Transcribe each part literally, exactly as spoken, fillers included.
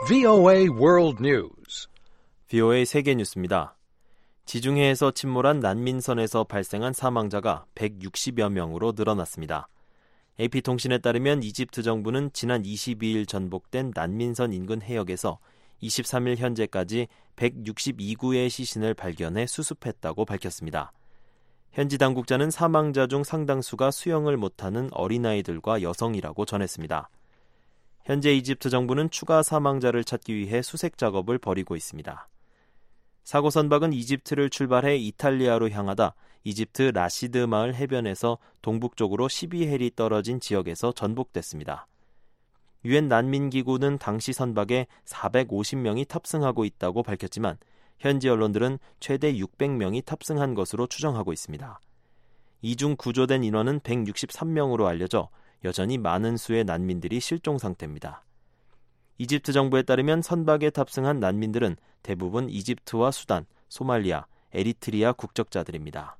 브이오에이 World News. 브이오에이 세계 뉴스입니다. 지중해에서 침몰한 난민선에서 발생한 사망자가 백육십여 명으로 늘어났습니다. 에이피통신에 따르면 이집트 정부는 지난 이십이일 전복된 난민선 인근 해역에서 이십삼일 현재까지 백육십이 구의 시신을 발견해 수습했다고 밝혔습니다. 현지 당국자는 사망자 중 상당수가 수영을 못하는 어린아이들과 여성이라고 전했습니다. 현재 이집트 정부는 추가 사망자를 찾기 위해 수색 작업을 벌이고 있습니다. 사고 선박은 이집트를 출발해 이탈리아로 향하다 이집트 라시드 마을 해변에서 동북쪽으로 십이 해리 떨어진 지역에서 전복됐습니다. 유엔 난민기구는 당시 선박에 사백오십 명이 탑승하고 있다고 밝혔지만 현지 언론들은 최대 육백 명이 탑승한 것으로 추정하고 있습니다. 이중 구조된 인원은 백육십삼 명으로 알려져 여전히 많은 수의 난민들이 실종 상태입니다. 이집트 정부에 따르면 선박에 탑승한 난민들은 대부분 이집트와 수단, 소말리아, 에리트리아 국적자들입니다.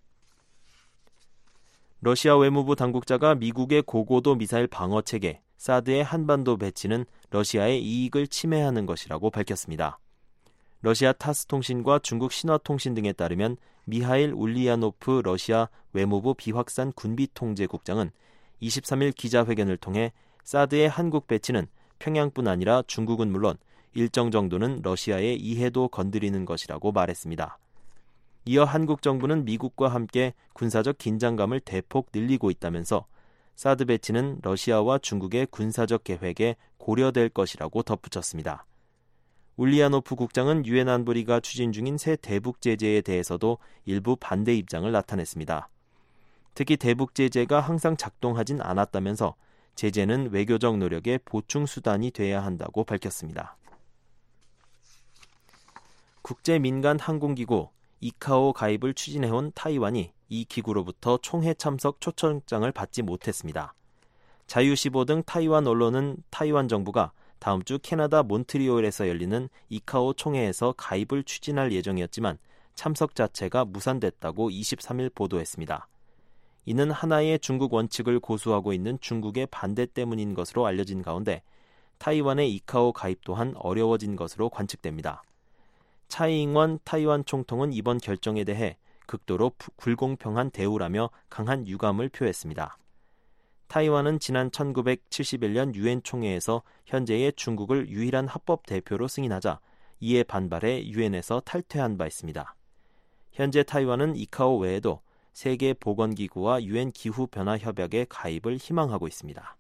러시아 외무부 당국자가 미국의 고고도 미사일 방어 체계 사드의 한반도 배치는 러시아의 이익을 침해하는 것이라고 밝혔습니다. 러시아 타스 통신과 중국 신화통신 등에 따르면 미하일 울리야노프 러시아 외무부 비확산 군비통제국장은 이십삼일 기자회견을 통해 사드의 한국 배치는 평양뿐 아니라 중국은 물론 일정 정도는 러시아의 이해도 건드리는 것이라고 말했습니다. 이어 한국 정부는 미국과 함께 군사적 긴장감을 대폭 늘리고 있다면서 사드 배치는 러시아와 중국의 군사적 계획에 고려될 것이라고 덧붙였습니다. 울리야노프 국장은 유엔 안보리가 추진 중인 새 대북 제재에 대해서도 일부 반대 입장을 나타냈습니다. 특히 대북 제재가 항상 작동하진 않았다면서 제재는 외교적 노력의 보충 수단이 돼야 한다고 밝혔습니다. 국제민간항공기구 이카오 가입을 추진해온 타이완이 이 기구로부터 총회 참석 초청장을 받지 못했습니다. 자유시보 등 타이완 언론은 타이완 정부가 다음 주 캐나다 몬트리올에서 열리는 이카오 총회에서 가입을 추진할 예정이었지만 참석 자체가 무산됐다고 이십삼일 보도했습니다. 이는 하나의 중국 원칙을 고수하고 있는 중국의 반대 때문인 것으로 알려진 가운데 타이완의 이카오 가입 또한 어려워진 것으로 관측됩니다. 차이잉원 타이완 총통은 이번 결정에 대해 극도로 불공평한 대우라며 강한 유감을 표했습니다. 타이완은 지난 천구백칠십일년 유엔 총회에서 현재의 중국을 유일한 합법 대표로 승인하자 이에 반발해 유엔에서 탈퇴한 바 있습니다. 현재 타이완은 이카오 외에도 세계보건기구와 유엔 기후변화협약에 가입을 희망하고 있습니다.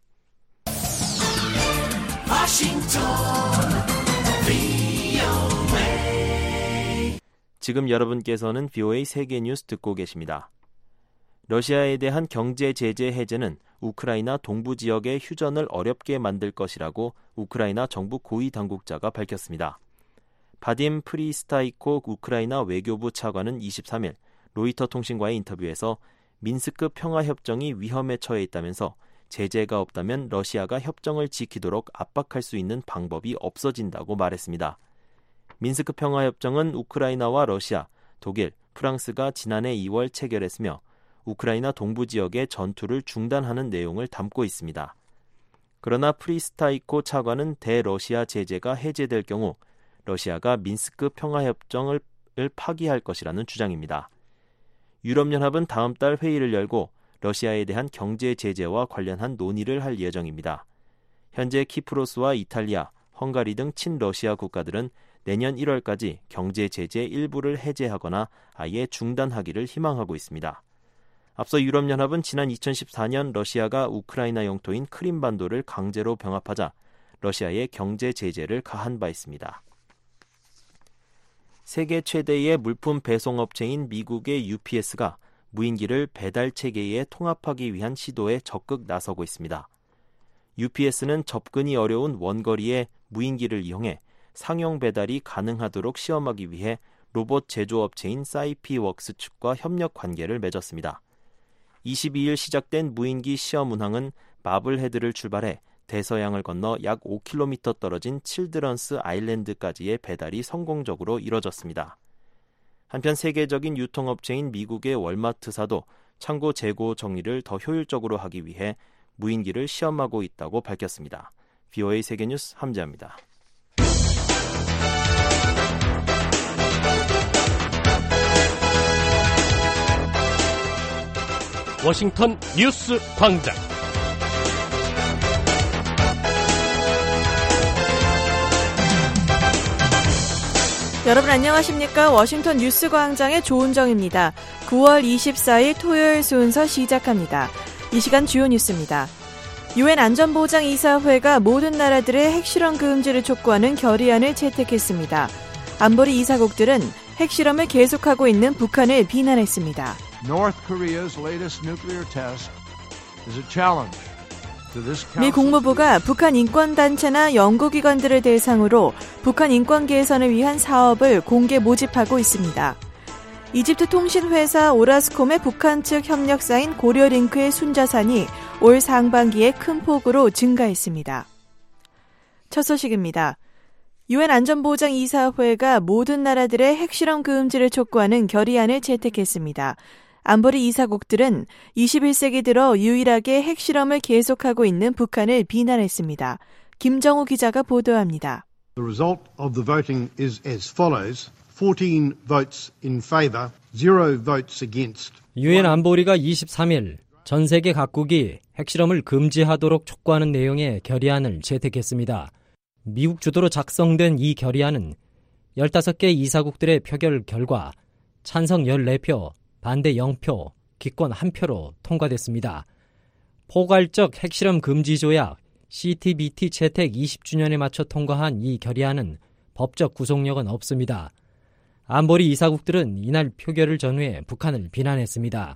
지금 여러분께서는 브이오에이 세계뉴스 듣고 계십니다. 러시아에 대한 경제 제재 해제는 우크라이나 동부 지역의 휴전을 어렵게 만들 것이라고 우크라이나 정부 고위 당국자가 밝혔습니다. 바딤 프리스타이코 우크라이나 외교부 차관은 이십삼일 로이터 통신과의 인터뷰에서 민스크 평화협정이 위험에 처해 있다면서 제재가 없다면 러시아가 협정을 지키도록 압박할 수 있는 방법이 없어진다고 말했습니다. 민스크 평화협정은 우크라이나와 러시아, 독일, 프랑스가 지난해 이월 체결했으며 우크라이나 동부 지역의 전투를 중단하는 내용을 담고 있습니다. 그러나 프리스타이코 차관은 대러시아 제재가 해제될 경우 러시아가 민스크 평화협정을 파기할 것이라는 주장입니다. 유럽연합은 다음 달 회의를 열고 러시아에 대한 경제 제재와 관련한 논의를 할 예정입니다. 현재 키프로스와 이탈리아, 헝가리 등 친러시아 국가들은 내년 일월까지 경제 제재 일부를 해제하거나 아예 중단하기를 희망하고 있습니다. 앞서 유럽연합은 지난 이천십사년 러시아가 우크라이나 영토인 크림반도를 강제로 병합하자 러시아의 경제 제재를 가한 바 있습니다. 세계 최대의 물품 배송업체인 미국의 유피에스가 무인기를 배달 체계에 통합하기 위한 시도에 적극 나서고 있습니다. 유피에스는 접근이 어려운 원거리에 무인기를 이용해 상용 배달이 가능하도록 시험하기 위해 로봇 제조업체인 사이피웍스 측과 협력 관계를 맺었습니다. 이십이일 시작된 무인기 시험 운항은 마블헤드를 출발해 대서양을 건너 약 오 킬로미터 떨어진 칠드런스 아일랜드까지의 배달이 성공적으로 이뤄졌습니다. 한편 세계적인 유통업체인 미국의 월마트사도 창고 재고 정리를 더 효율적으로 하기 위해 무인기를 시험하고 있다고 밝혔습니다. 브이오에이 세계뉴스 함재합니다. 워싱턴 뉴스 광장. 여러분 안녕하십니까? 워싱턴 뉴스 광장의 조은정입니다. 구월 이십사일 토요일 순서 시작합니다. 이 시간 주요 뉴스입니다. 유엔 안전보장이사회가 모든 나라들의 핵실험 금지를 촉구하는 결의안을 채택했습니다. 안보리 이사국들은 핵실험을 계속하고 있는 북한을 비난했습니다. North Korea's latest nuclear test is a challenge. 미 국무부가 북한 인권단체나 연구기관들을 대상으로 북한 인권 개선을 위한 사업을 공개 모집하고 있습니다. 이집트 통신회사 오라스콤의 북한 측 협력사인 고려링크의 순자산이 올 상반기에 큰 폭으로 증가했습니다. 첫 소식입니다. 유엔 안전보장이사회가 모든 나라들의 핵실험 금지를 촉구하는 결의안을 채택했습니다. 안보리 이사국들은 이십일 세기 들어 유일하게 핵실험을 계속하고 있는 북한을 비난했습니다. 김정우 기자가 보도합니다. The result of the voting is as follows. fourteen votes in favor, zero votes against. 유엔 안보리가 이십삼일 전 세계 각국이 핵실험을 금지하도록 촉구하는 내용의 결의안을 채택했습니다. 미국 주도로 작성된 이 결의안은 열다섯 개 이사국들의 표결 결과 찬성 열네 표, 반대 영 표, 기권 한 표로 통과됐습니다. 포괄적 핵실험 금지 조약 씨티비티 채택 이십 주년에 맞춰 통과한 이 결의안은 법적 구속력은 없습니다. 안보리 이사국들은 이날 표결을 전후해 북한을 비난했습니다.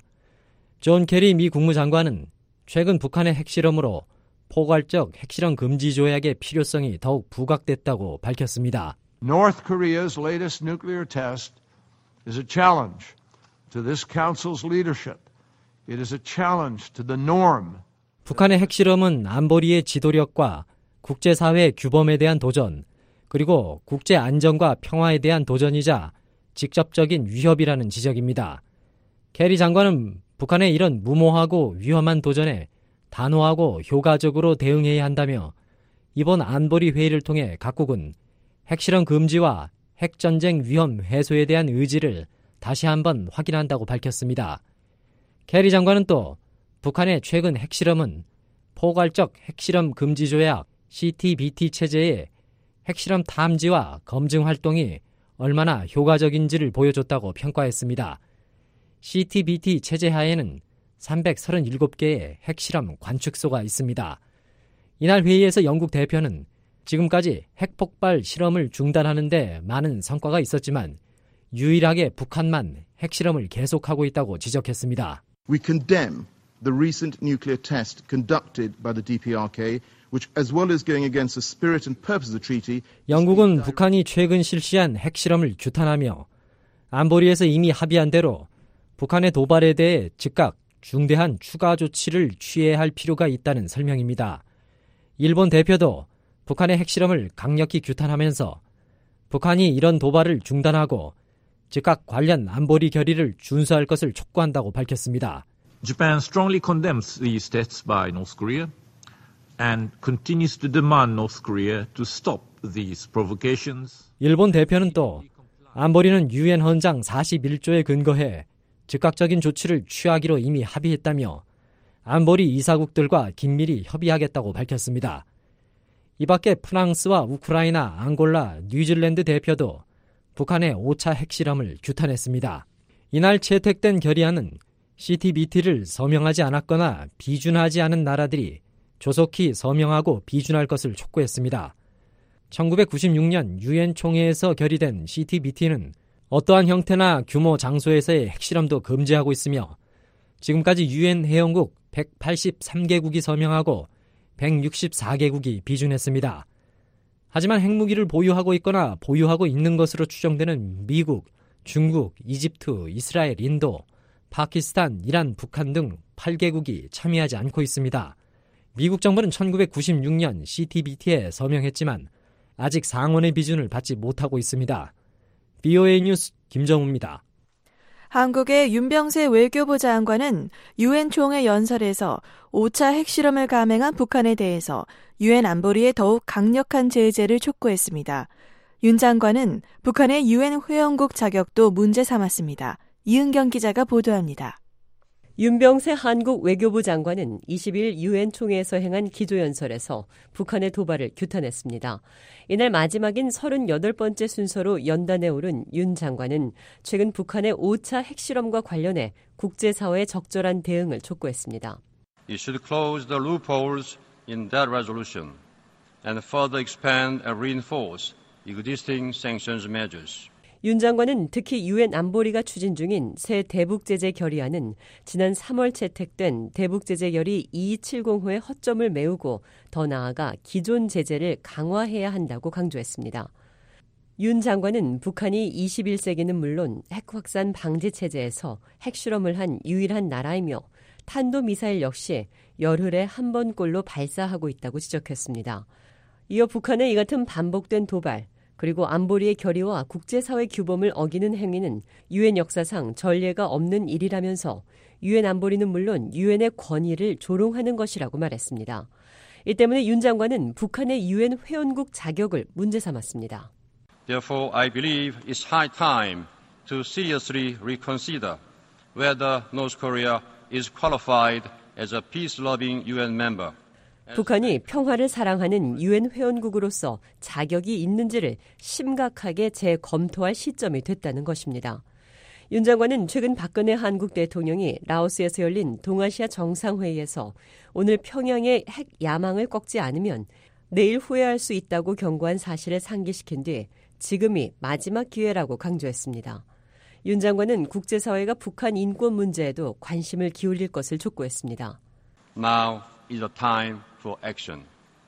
존 케리 미 국무장관은 최근 북한의 핵실험으로 포괄적 핵실험 금지 조약의 필요성이 더욱 부각됐다고 밝혔습니다. North Korea's latest nuclear test is a challenge to this council's leadership. It is a challenge to the norm. 북한의 핵실험은 안보리의 지도력과 국제사회의 규범에 대한 도전, 그리고 국제 안정과 평화에 대한 도전이자 직접적인 위협이라는 지적입니다. 케리 장관은 북한의 이런 무모하고 위험한 도전에 단호하고 효과적으로 대응해야 한다며 이번 안보리 회의를 통해 각국은 핵실험 금지와 핵전쟁 위험 해소에 대한 의지를 다시 한번 확인한다고 밝혔습니다. 케리 장관은 또 북한의 최근 핵실험은 포괄적 핵실험 금지 조약 씨티비티 체제의 핵실험 탐지와 검증 활동이 얼마나 효과적인지를 보여줬다고 평가했습니다. 씨티비티 체제 하에는 삼백삼십칠 개의 핵실험 관측소가 있습니다. 이날 회의에서 영국 대표는 지금까지 핵폭발 실험을 중단하는 데 많은 성과가 있었지만 유일하게 북한만 핵실험을 계속하고 있다고 지적했습니다. We condemn the recent nuclear test conducted by the 디피아르케이, which as well as going against the spirit and purpose of the treaty. 영국은 북한이 최근 실시한 핵실험을 규탄하며 안보리에서 이미 합의한 대로 북한의 도발에 대해 즉각 중대한 추가 조치를 취해야 할 필요가 있다는 설명입니다. 일본 대표도 북한의 핵실험을 강력히 규탄하면서 북한이 이런 도발을 중단하고 즉각 관련 안보리 결의를 준수할 것을 촉구한다고 밝혔습니다. Japan strongly condemns these tests by North Korea and continues to demand North Korea to stop these provocations. 일본 대표는 또 안보리는 유엔 헌장 사십일조에 근거해 즉각적인 조치를 취하기로 이미 합의했다며 안보리 이사국들과 긴밀히 협의하겠다고 밝혔습니다. 이 밖에 프랑스와 우크라이나, 앙골라, 뉴질랜드 대표도 북한의 오 차 핵실험을 규탄했습니다. 이날 채택된 결의안은 씨티비티를 서명하지 않았거나 비준하지 않은 나라들이 조속히 서명하고 비준할 것을 촉구했습니다. 천구백구십육년 유엔 총회에서 결의된 씨티비티는 어떠한 형태나 규모 장소에서의 핵실험도 금지하고 있으며 지금까지 유엔 회원국 백팔십삼 개국이 서명하고 백육십사 개국이 비준했습니다. 하지만 핵무기를 보유하고 있거나 보유하고 있는 것으로 추정되는 미국, 중국, 이집트, 이스라엘, 인도, 파키스탄, 이란, 북한 등 팔 개국이 참여하지 않고 있습니다. 미국 정부는 천구백구십육년 씨티비티에 서명했지만 아직 상원의 비준을 받지 못하고 있습니다. 비오에이 뉴스 김정우입니다. 한국의 윤병세 외교부 장관은 유엔 총회 연설에서 오 차 핵실험을 감행한 북한에 대해서 유엔 안보리에 더욱 강력한 제재를 촉구했습니다. 윤 장관은 북한의 유엔 회원국 자격도 문제 삼았습니다. 이은경 기자가 보도합니다. 윤병세 한국 외교부 장관은 이십일 유엔 총회에서 행한 기조연설에서 북한의 도발을 규탄했습니다. 이날 마지막인 서른여덟 번째 순서로 연단에 오른 윤 장관은 최근 북한의 오 차 핵실험과 관련해 국제사회의 적절한 대응을 촉구했습니다. You should close the loopholes in that resolution and further expand and reinforce existing sanctions measures. 윤 장관은 특히 유엔 안보리가 추진 중인 새 대북제재 결의안은 지난 삼월 채택된 대북제재 결의 이이칠공호의 허점을 메우고 더 나아가 기존 제재를 강화해야 한다고 강조했습니다. 윤 장관은 북한이 이십일 세기는 물론 핵 확산 방지 체제에서 핵실험을 한 유일한 나라이며 탄도미사일 역시 열흘에 한 번꼴로 발사하고 있다고 지적했습니다. 이어 북한의 이 같은 반복된 도발, 그리고 안보리의 결의와 국제사회 규범을 어기는 행위는 유엔 역사상 전례가 없는 일이라면서 유엔 안보리는 물론 유엔의 권위를 조롱하는 것이라고 말했습니다. 이 때문에 윤 장관은 북한의 유엔 회원국 자격을 문제 삼았습니다. Therefore, I believe it's high time to seriously reconsider whether North Korea is qualified as a peace-loving 유엔 member. 북한이 평화를 사랑하는 유엔 회원국으로서 자격이 있는지를 심각하게 재검토할 시점이 됐다는 것입니다. 윤 장관은 최근 박근혜 한국 대통령이 라오스에서 열린 동아시아 정상회의에서 오늘 평양의 핵 야망을 꺾지 않으면 내일 후회할 수 있다고 경고한 사실을 상기시킨 뒤 지금이 마지막 기회라고 강조했습니다. 윤 장관은 국제사회가 북한 인권 문제에도 관심을 기울일 것을 촉구했습니다. Now is the time for action.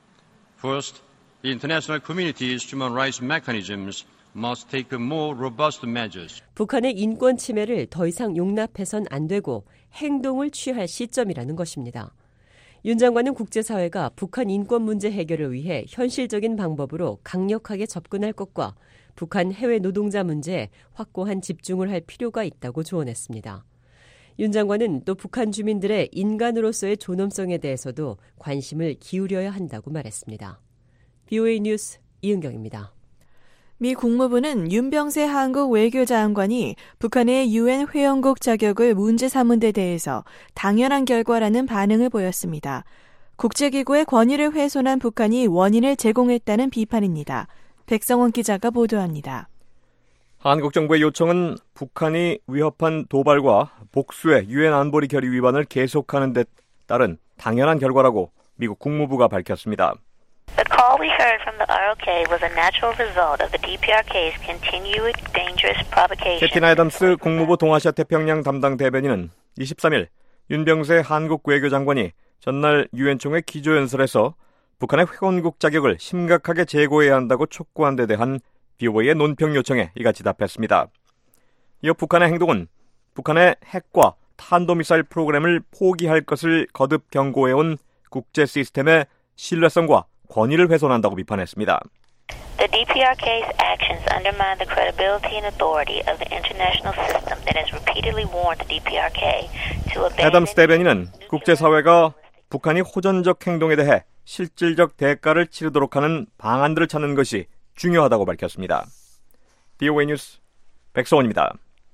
First, the international community's human rights mechanisms must take more robust measures. 북한의 인권 침해를 더 이상 용납해선 안 되고 행동을 취할 시점이라는 것입니다. 윤 장관은 국제사회가 북한 인권 문제 해결을 위해 현실적인 방법으로 강력하게 접근할 것과 북한 해외 노동자 문제에 확고한 집중을 할 필요가 있다고 조언했습니다. 윤 장관은 또 북한 주민들의 인간으로서의 존엄성에 대해서도 관심을 기울여야 한다고 말했습니다. 비오에이 뉴스 이은경입니다. 미 국무부는 윤병세 한국 외교장관이 북한의 유엔 회원국 자격을 문제 삼은 데 대해서 당연한 결과라는 반응을 보였습니다. 국제기구의 권위를 훼손한 북한이 원인을 제공했다는 비판입니다. 백성원 기자가 보도합니다. 한국 정부의 요청은 북한이 위협한 도발과 복수의 유엔 안보리 결의 위반을 계속하는 데 따른 당연한 결과라고 미국 국무부가 밝혔습니다. The call we heard from the 알오케이 was a natural result of the 디피아르케이's continued dangerous provocation. 캐티나 애덤스 국무부 동아시아 태평양 담당 대변인은 이십삼일 윤병세 한국 외교장관이 전날 유엔 총회 기조연설에서 북한의 회원국 자격을 심각하게 재고해야 한다고 촉구한 데 대한 비오에이의 논평 요청에 이같이 답했습니다. 이어 북한의 행동은 북한의 핵과 탄도미사일 프로그램을 포기할 것을 거듭 경고해온 국제 시스템의 신뢰성과 권위를 훼손한다고 비판했습니다. The 디피아르케이's actions undermine the credibility and authority of the international system that has repeatedly warned the 디피아르케이 to abandon. 애덤스 대변인은 국제사회가 북한이 호전적 행동에 대해 실질적 대가를 치르도록 하는 방안들을 찾는 것이 중요하다고 밝혔습니다. 비오에이 뉴스 백성원입니다.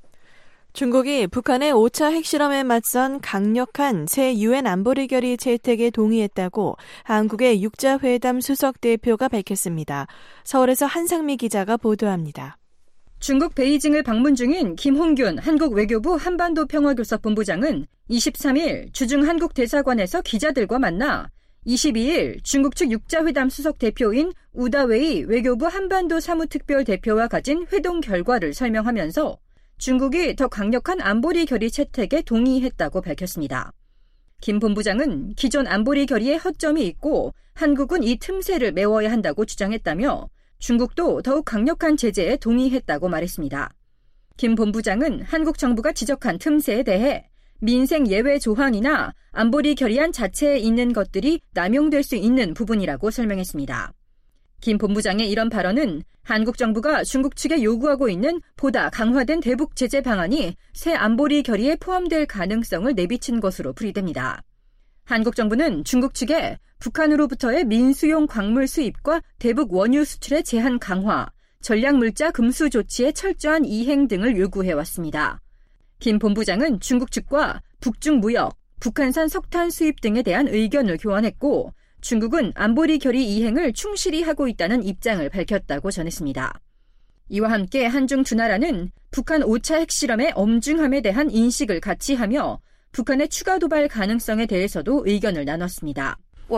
중국이 북한의 오 차 핵실험에 맞선 강력한 새 유엔 안보리 결의 채택에 동의했다고 한국의 육자회담 수석 대표가 밝혔습니다. 서울에서 한상미 기자가 보도합니다. 중국 베이징을 방문 중인 김홍균 한국 외교부 한반도 평화교섭본부장은 이십삼일 주중 한국 대사관에서 기자들과 만나 이십이일 중국 측 육자회담 수석 대표인 우다웨이 외교부 한반도 사무특별 대표와 가진 회동 결과를 설명하면서 중국이 더 강력한 안보리 결의 채택에 동의했다고 밝혔습니다. 김 본부장은 기존 안보리 결의에 허점이 있고 한국은 이 틈새를 메워야 한다고 주장했다며 중국도 더욱 강력한 제재에 동의했다고 말했습니다. 김 본부장은 한국 정부가 지적한 틈새에 대해 민생 예외 조항이나 안보리 결의안 자체에 있는 것들이 남용될 수 있는 부분이라고 설명했습니다. 김 본부장의 이런 발언은 한국 정부가 중국 측에 요구하고 있는 보다 강화된 대북 제재 방안이 새 안보리 결의에 포함될 가능성을 내비친 것으로 풀이됩니다. 한국 정부는 중국 측에 북한으로부터의 민수용 광물 수입과 대북 원유 수출의 제한 강화, 전략물자 금수 조치의 철저한 이행 등을 요구해왔습니다. 김 본부장은 중국 측과 북중 무역, 북한산 석탄 수입 등에 대한 의견을 교환했고 중국은 안보리 결의 이행을 충실히 하고 있다는 입장을 밝혔다고 전했습니다. 이와 함께 한중 두 나라는 북한 오 차 핵실험의 엄중함에 대한 인식을 같이 하며 북한의 추가 도발 가능성에 대해서도 의견을 나눴습니다.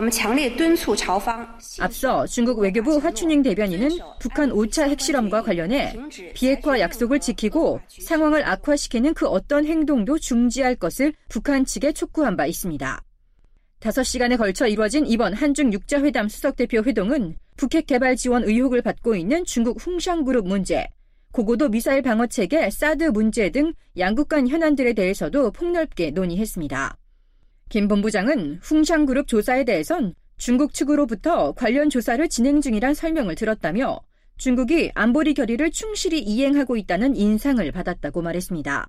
앞서 중국 외교부 화춘잉 대변인은 북한 오 차 핵실험과 관련해 비핵화 약속을 지키고 상황을 악화시키는 그 어떤 행동도 중지할 것을 북한 측에 촉구한 바 있습니다. 다섯 시간에 걸쳐 이뤄진 이번 한중 육 자 회담 수석대표 회동은 북핵 개발 지원 의혹을 받고 있는 중국 훅샹그룹 문제, 고고도 미사일 방어체계 사드 문제 등 양국 간 현안들에 대해서도 폭넓게 논의했습니다. 김 본부장은 훅샹그룹 조사에 대해선 중국 측으로부터 관련 조사를 진행 중이란 설명을 들었다며 중국이 안보리 결의를 충실히 이행하고 있다는 인상을 받았다고 말했습니다.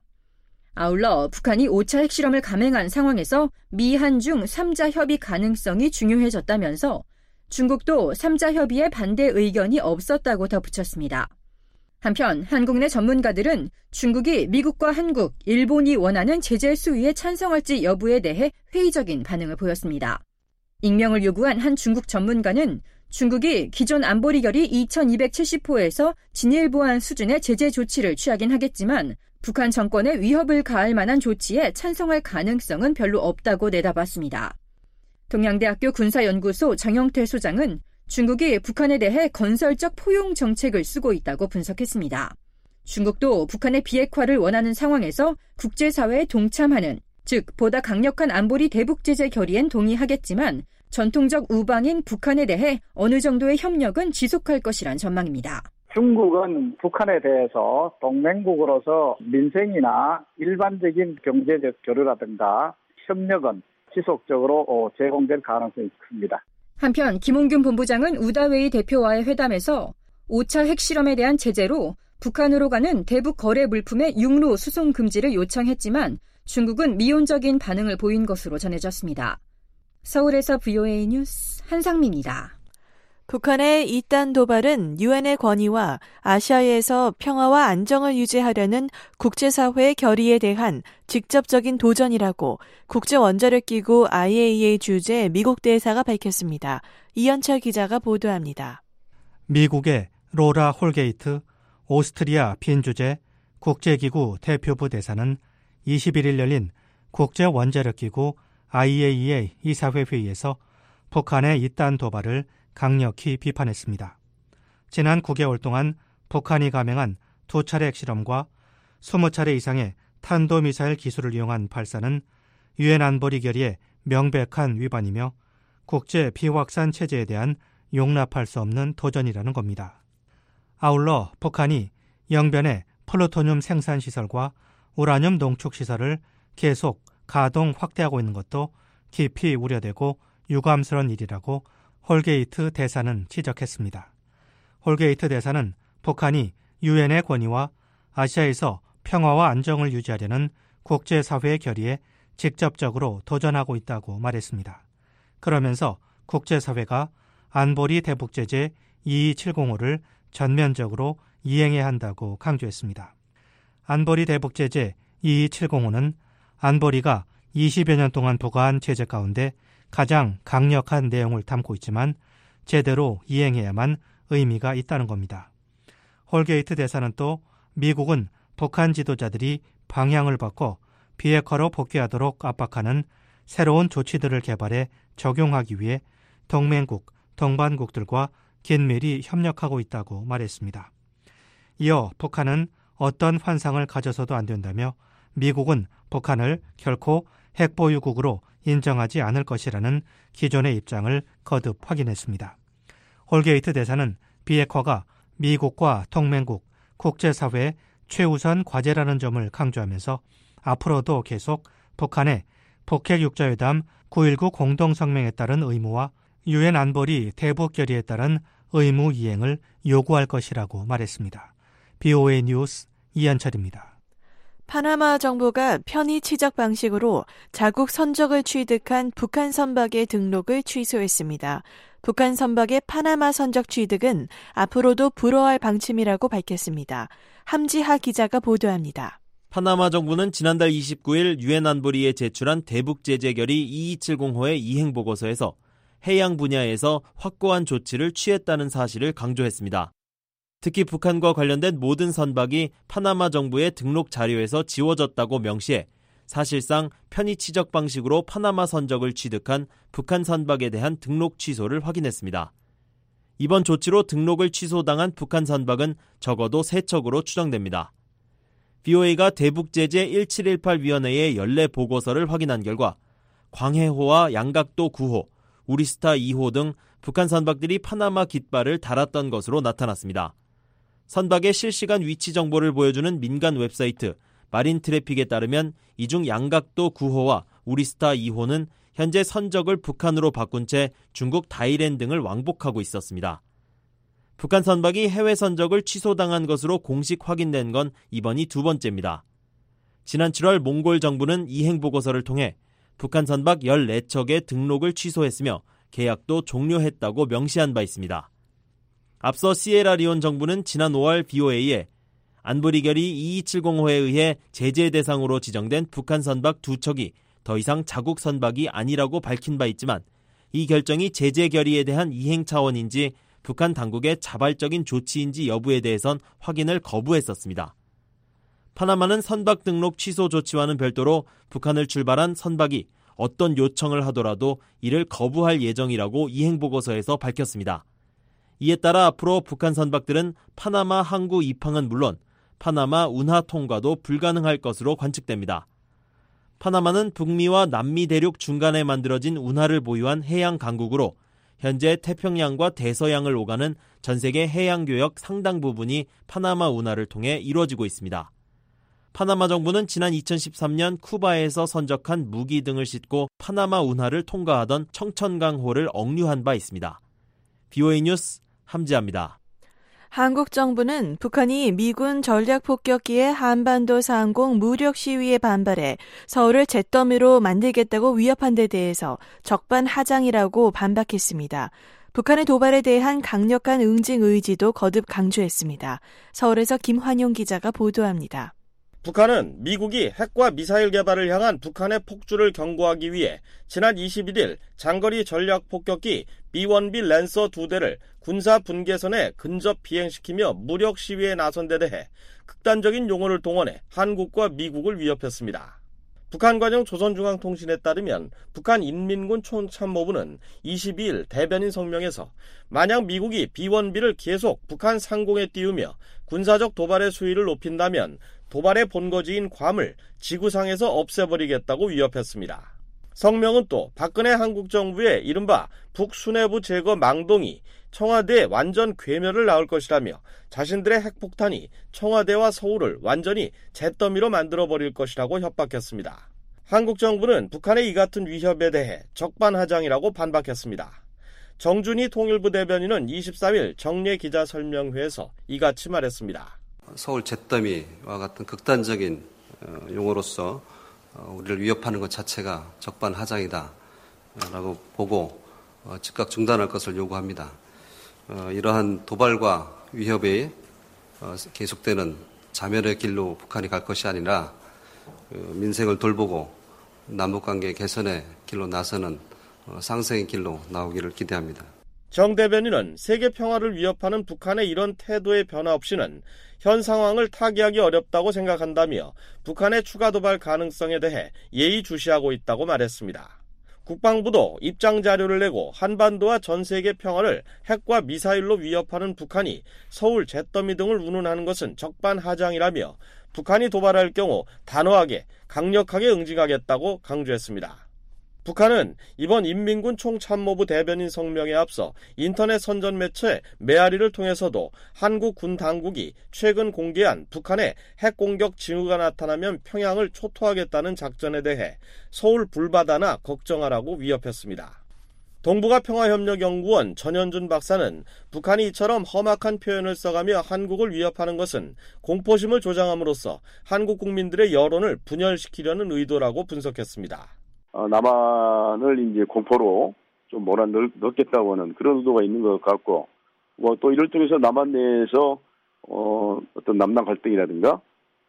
아울러 북한이 오 차 핵실험을 감행한 상황에서 미한중 삼 자 협의 가능성이 중요해졌다면서 중국도 삼 자 협의에 반대 의견이 없었다고 덧붙였습니다. 한편 한국 내 전문가들은 중국이 미국과 한국, 일본이 원하는 제재 수위에 찬성할지 여부에 대해 회의적인 반응을 보였습니다. 익명을 요구한 한 중국 전문가는 중국이 기존 안보리 결의 이천이백칠십 호에서 진일 보안 수준의 제재 조치를 취하긴 하겠지만 북한 정권에 위협을 가할 만한 조치에 찬성할 가능성은 별로 없다고 내다봤습니다. 동양대학교 군사연구소 정영태 소장은 중국이 북한에 대해 건설적 포용 정책을 쓰고 있다고 분석했습니다. 중국도 북한의 비핵화를 원하는 상황에서 국제사회에 동참하는, 즉 보다 강력한 안보리 대북 제재 결의엔 동의하겠지만 전통적 우방인 북한에 대해 어느 정도의 협력은 지속할 것이란 전망입니다. 중국은 북한에 대해서 동맹국으로서 민생이나 일반적인 경제적 교류라든가 협력은 지속적으로 제공될 가능성이 큽니다. 한편 김홍균 본부장은 우다웨이 대표와의 회담에서 오 차 핵실험에 대한 제재로 북한으로 가는 대북 거래 물품의 육로 수송 금지를 요청했지만 중국은 미온적인 반응을 보인 것으로 전해졌습니다. 서울에서 브이오에이 뉴스 한상미입니다. 북한의 이딴 도발은 유엔의 권위와 아시아에서 평화와 안정을 유지하려는 국제사회의 결의에 대한 직접적인 도전이라고 국제원자력기구 아이에이이에이 주재 미국 대사가 밝혔습니다. 이현철 기자가 보도합니다. 미국의 로라 홀게이트 오스트리아 빈 주재 국제기구 대표부 대사는 이십일 일 열린 국제원자력기구 아이에이이에이 이사회 회의에서 북한의 이딴 도발을 강력히 비판했습니다. 지난 구 개월 동안 북한이 감행한 두 차례 핵실험과 스무 차례 이상의 탄도미사일 기술을 이용한 발사는 유엔 안보리 결의의 명백한 위반이며 국제 비확산 체제에 대한 용납할 수 없는 도전이라는 겁니다. 아울러 북한이 영변의 플루토늄 생산시설과 우라늄 농축시설을 계속 가동 확대하고 있는 것도 깊이 우려되고 유감스러운 일이라고 홀게이트 대사는 지적했습니다. 홀게이트 대사는 북한이 유엔의 권위와 아시아에서 평화와 안정을 유지하려는 국제사회의 결의에 직접적으로 도전하고 있다고 말했습니다. 그러면서 국제사회가 안보리 대북제재 이이칠공오를 전면적으로 이행해야 한다고 강조했습니다. 안보리 대북제재 이이칠공오는 안보리가 이십여 년 동안 부과한 제재 가운데 가장 강력한 내용을 담고 있지만 제대로 이행해야만 의미가 있다는 겁니다. 홀게이트 대사는 또 미국은 북한 지도자들이 방향을 바꿔 비핵화로 복귀하도록 압박하는 새로운 조치들을 개발해 적용하기 위해 동맹국, 동반국들과 긴밀히 협력하고 있다고 말했습니다. 이어 북한은 어떤 환상을 가져서도 안 된다며 미국은 북한을 결코 핵보유국으로 인정하지 않을 것이라는 기존의 입장을 거듭 확인했습니다. 홀게이트 대사는 비핵화가 미국과 동맹국, 국제사회의 최우선 과제라는 점을 강조하면서 앞으로도 계속 북한의 북핵 육자회담 구일구 공동성명에 따른 의무와 유엔 안보리 대북 결의에 따른 의무 이행을 요구할 것이라고 말했습니다. 비오에이 뉴스 이한철입니다. 파나마 정부가 편의 치적 방식으로 자국 선적을 취득한 북한 선박의 등록을 취소했습니다. 북한 선박의 파나마 선적 취득은 앞으로도 불허할 방침이라고 밝혔습니다. 함지하 기자가 보도합니다. 파나마 정부는 지난달 이십구일 유엔 안보리에 제출한 대북 제재 결의 이이칠공호의 이행 보고서에서 해양 분야에서 확고한 조치를 취했다는 사실을 강조했습니다. 특히 북한과 관련된 모든 선박이 파나마 정부의 등록 자료에서 지워졌다고 명시해 사실상 편의 치적 방식으로 파나마 선적을 취득한 북한 선박에 대한 등록 취소를 확인했습니다. 이번 조치로 등록을 취소당한 북한 선박은 적어도 세 척으로 추정됩니다. 브이오에이가 대북제재 일칠일팔 위원회의 연례 보고서를 확인한 결과 광해호와 양각도 구호, 우리스타 이호 등 북한 선박들이 파나마 깃발을 달았던 것으로 나타났습니다. 선박의 실시간 위치 정보를 보여주는 민간 웹사이트 마린 트래픽에 따르면 이 중 양각도 구호와 우리스타 이호는 현재 선적을 북한으로 바꾼 채 중국 다이랜 등을 왕복하고 있었습니다. 북한 선박이 해외 선적을 취소당한 것으로 공식 확인된 건 이번이 두 번째입니다. 지난 칠월 몽골 정부는 이행 보고서를 통해 북한 선박 열네 척의 등록을 취소했으며 계약도 종료했다고 명시한 바 있습니다. 앞서 시에라리온 정부는 지난 오월 브이오에이에 안보리 결의 이이칠공호에 의해 제재 대상으로 지정된 북한 선박 두 척이 더 이상 자국 선박이 아니라고 밝힌 바 있지만 이 결정이 제재 결의에 대한 이행 차원인지 북한 당국의 자발적인 조치인지 여부에 대해선 확인을 거부했었습니다. 파나마는 선박 등록 취소 조치와는 별도로 북한을 출발한 선박이 어떤 요청을 하더라도 이를 거부할 예정이라고 이행보고서에서 밝혔습니다. 이에 따라 앞으로 북한 선박들은 파나마 항구 입항은 물론 파나마 운하 통과도 불가능할 것으로 관측됩니다. 파나마는 북미와 남미 대륙 중간에 만들어진 운하를 보유한 해양 강국으로 현재 태평양과 대서양을 오가는 전 세계 해양교역 상당 부분이 파나마 운하를 통해 이루어지고 있습니다. 파나마 정부는 지난 이천십삼 년 쿠바에서 선적한 무기 등을 싣고 파나마 운하를 통과하던 청천강호를 억류한 바 있습니다. 브이오에이 뉴스 함지아입니다. 한국 정부는 북한이 미군 전략폭격기의 한반도 상공 무력 시위에 반발해 서울을 잿더미로 만들겠다고 위협한 데 대해서 적반하장이라고 반박했습니다. 북한의 도발에 대한 강력한 응징 의지도 거듭 강조했습니다. 서울에서 김환용 기자가 보도합니다. 북한은 미국이 핵과 미사일 개발을 향한 북한의 폭주를 경고하기 위해 지난 이십일일 장거리 전략 폭격기 비 원 비 랜서 두 대를 군사 분계선에 근접 비행시키며 무력 시위에 나선 데 대해 극단적인 용어를 동원해 한국과 미국을 위협했습니다. 북한관영 조선중앙통신에 따르면 북한 인민군 총참모부는 이십이일 대변인 성명에서 만약 미국이 비 원 비를 계속 북한 상공에 띄우며 군사적 도발의 수위를 높인다면 도발의 본거지인 괌을 지구상에서 없애버리겠다고 위협했습니다. 성명은 또 박근혜 한국 정부의 이른바 북수뇌부 제거 망동이 청와대에 완전 괴멸을 낳을 것이라며 자신들의 핵폭탄이 청와대와 서울을 완전히 잿더미로 만들어버릴 것이라고 협박했습니다. 한국 정부는 북한의 이 같은 위협에 대해 적반하장이라고 반박했습니다. 정준희 통일부 대변인은 이십삼일 정례 기자설명회에서 이같이 말했습니다. 서울 잿더미와 같은 극단적인 용어로서 우리를 위협하는 것 자체가 적반하장이다 라고 보고 즉각 중단할 것을 요구합니다. 이러한 도발과 위협이 계속되는 자멸의 길로 북한이 갈 것이 아니라 민생을 돌보고 남북관계 개선의 길로 나서는 상생의 길로 나오기를 기대합니다. 정 대변인은 세계 평화를 위협하는 북한의 이런 태도의 변화 없이는 현 상황을 타개하기 어렵다고 생각한다며 북한의 추가 도발 가능성에 대해 예의주시하고 있다고 말했습니다. 국방부도 입장 자료를 내고 한반도와 전 세계 평화를 핵과 미사일로 위협하는 북한이 서울 잿더미 등을 운운하는 것은 적반하장이라며 북한이 도발할 경우 단호하게 강력하게 응징하겠다고 강조했습니다. 북한은 이번 인민군 총참모부 대변인 성명에 앞서 인터넷 선전 매체 메아리를 통해서도 한국 군 당국이 최근 공개한 북한의 핵공격 징후가 나타나면 평양을 초토하겠다는 작전에 대해 서울 불바다나 걱정하라고 위협했습니다. 동북아 평화협력연구원 전현준 박사는 북한이 이처럼 험악한 표현을 써가며 한국을 위협하는 것은 공포심을 조장함으로써 한국 국민들의 여론을 분열시키려는 의도라고 분석했습니다. 어, 남한을 이제 공포로 좀 몰아넣겠다고 하는 그런 의도가 있는 것 같고, 뭐 또 이를 통해서 남한 내에서 어, 어떤 남남 갈등이라든가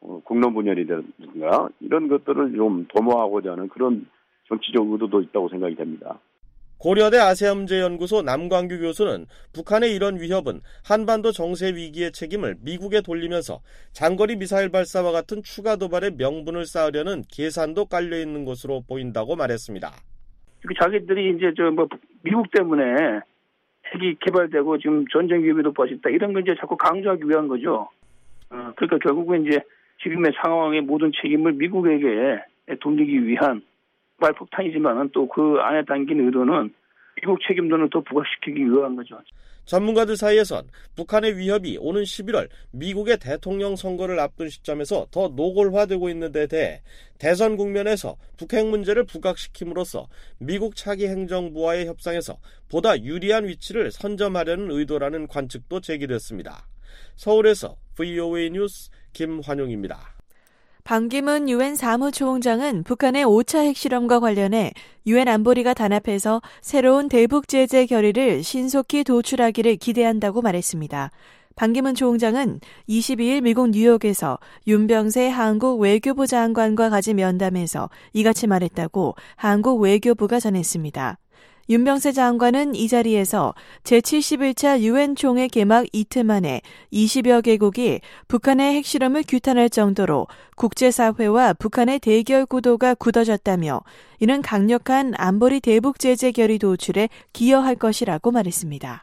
어, 국론 분열이라든가 이런 것들을 좀 도모하고자 하는 그런 정치적 의도도 있다고 생각이 됩니다. 고려대 아세아문제연구소 남광규 교수는 북한의 이런 위협은 한반도 정세 위기의 책임을 미국에 돌리면서 장거리 미사일 발사와 같은 추가 도발의 명분을 쌓으려는 계산도 깔려 있는 것으로 보인다고 말했습니다. 자기들이 이제 저 뭐 미국 때문에 핵이 개발되고 지금 전쟁 위험이 높아졌다 이런 걸 이제 자꾸 강조하기 위한 거죠. 어, 그러니까 결국은 이제 지금의 상황의 모든 책임을 미국에게 돌리기 위한 말폭탄이지만은 또 그 안에 담긴 의도는 미국 책임론을 더 부각시키기 위한 거죠. 전문가들 사이에선 북한의 위협이 오는 십일월 미국의 대통령 선거를 앞둔 시점에서 더 노골화되고 있는 데 대해 대선 국면에서 북핵 문제를 부각시킴으로써 미국 차기 행정부와의 협상에서 보다 유리한 위치를 선점하려는 의도라는 관측도 제기됐습니다. 서울에서 브이오에이 뉴스 김환용입니다. 반기문 유엔 사무총장은 북한의 오 차 핵실험과 관련해 유엔 안보리가 단합해서 새로운 대북 제재 결의를 신속히 도출하기를 기대한다고 말했습니다. 반기문 총장은 이십이일 미국 뉴욕에서 윤병세 한국 외교부 장관과 가진 면담에서 이같이 말했다고 한국 외교부가 전했습니다. 윤병세 장관은 이 자리에서 제칠십일 차 유엔 총회 개막 이틀 만에 이십여 개국이 북한의 핵실험을 규탄할 정도로 국제사회와 북한의 대결 구도가 굳어졌다며 이는 강력한 안보리 대북 제재 결의 도출에 기여할 것이라고 말했습니다.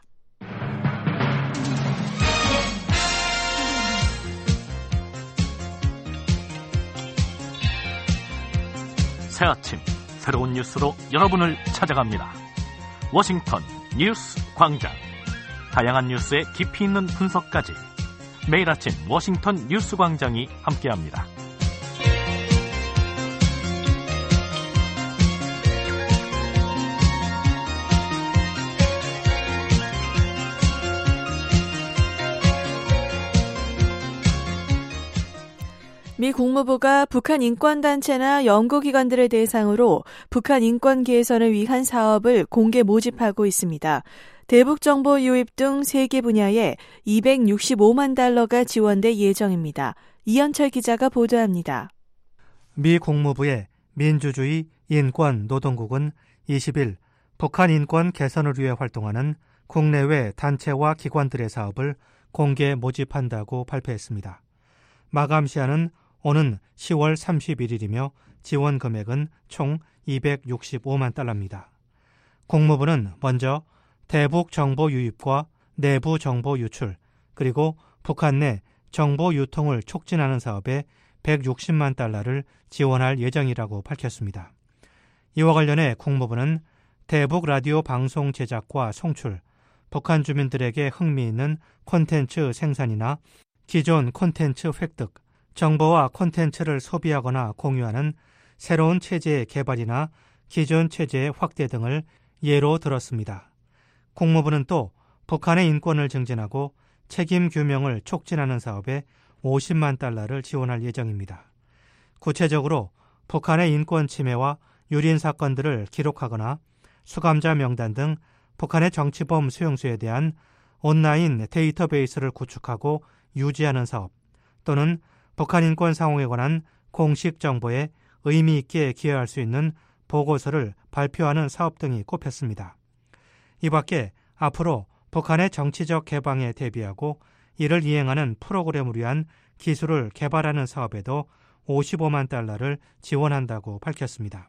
새 아침 새로운 뉴스로 여러분을 찾아갑니다. 워싱턴 뉴스 광장. 다양한 뉴스의 깊이 있는 분석까지 매일 아침 워싱턴 뉴스 광장이 함께합니다. 미 국무부가 북한 인권단체나 연구기관들을 대상으로 북한 인권 개선을 위한 사업을 공개 모집하고 있습니다. 대북정보 유입 등 세 개 분야에 이백육십오만 달러가 지원될 예정입니다. 이현철 기자가 보도합니다. 미 국무부의 민주주의 인권 노동국은 이십일 북한 인권 개선을 위해 활동하는 국내외 단체와 기관들의 사업을 공개 모집한다고 발표했습니다. 마감 시한은 오는 시월 삼십일일이며 지원 금액은 총 이백육십오만 달러입니다. 국무부는 먼저 대북 정보 유입과 내부 정보 유출, 그리고 북한 내 정보 유통을 촉진하는 사업에 백육십만 달러를 지원할 예정이라고 밝혔습니다. 이와 관련해 국무부는 대북 라디오 방송 제작과 송출, 북한 주민들에게 흥미있는 콘텐츠 생산이나 기존 콘텐츠 획득, 정보와 콘텐츠를 소비하거나 공유하는 새로운 체제의 개발이나 기존 체제의 확대 등을 예로 들었습니다. 국무부는 또 북한의 인권을 증진하고 책임 규명을 촉진하는 사업에 오십만 달러를 지원할 예정입니다. 구체적으로 북한의 인권 침해와 유린 사건들을 기록하거나 수감자 명단 등 북한의 정치범 수용소에 대한 온라인 데이터베이스를 구축하고 유지하는 사업, 또는 북한 인권 상황에 관한 공식 정보에 의미 있게 기여할 수 있는 보고서를 발표하는 사업 등이 꼽혔습니다. 이 밖에 앞으로 북한의 정치적 개방에 대비하고 이를 이행하는 프로그램을 위한 기술을 개발하는 사업에도 오십오만 달러를 지원한다고 밝혔습니다.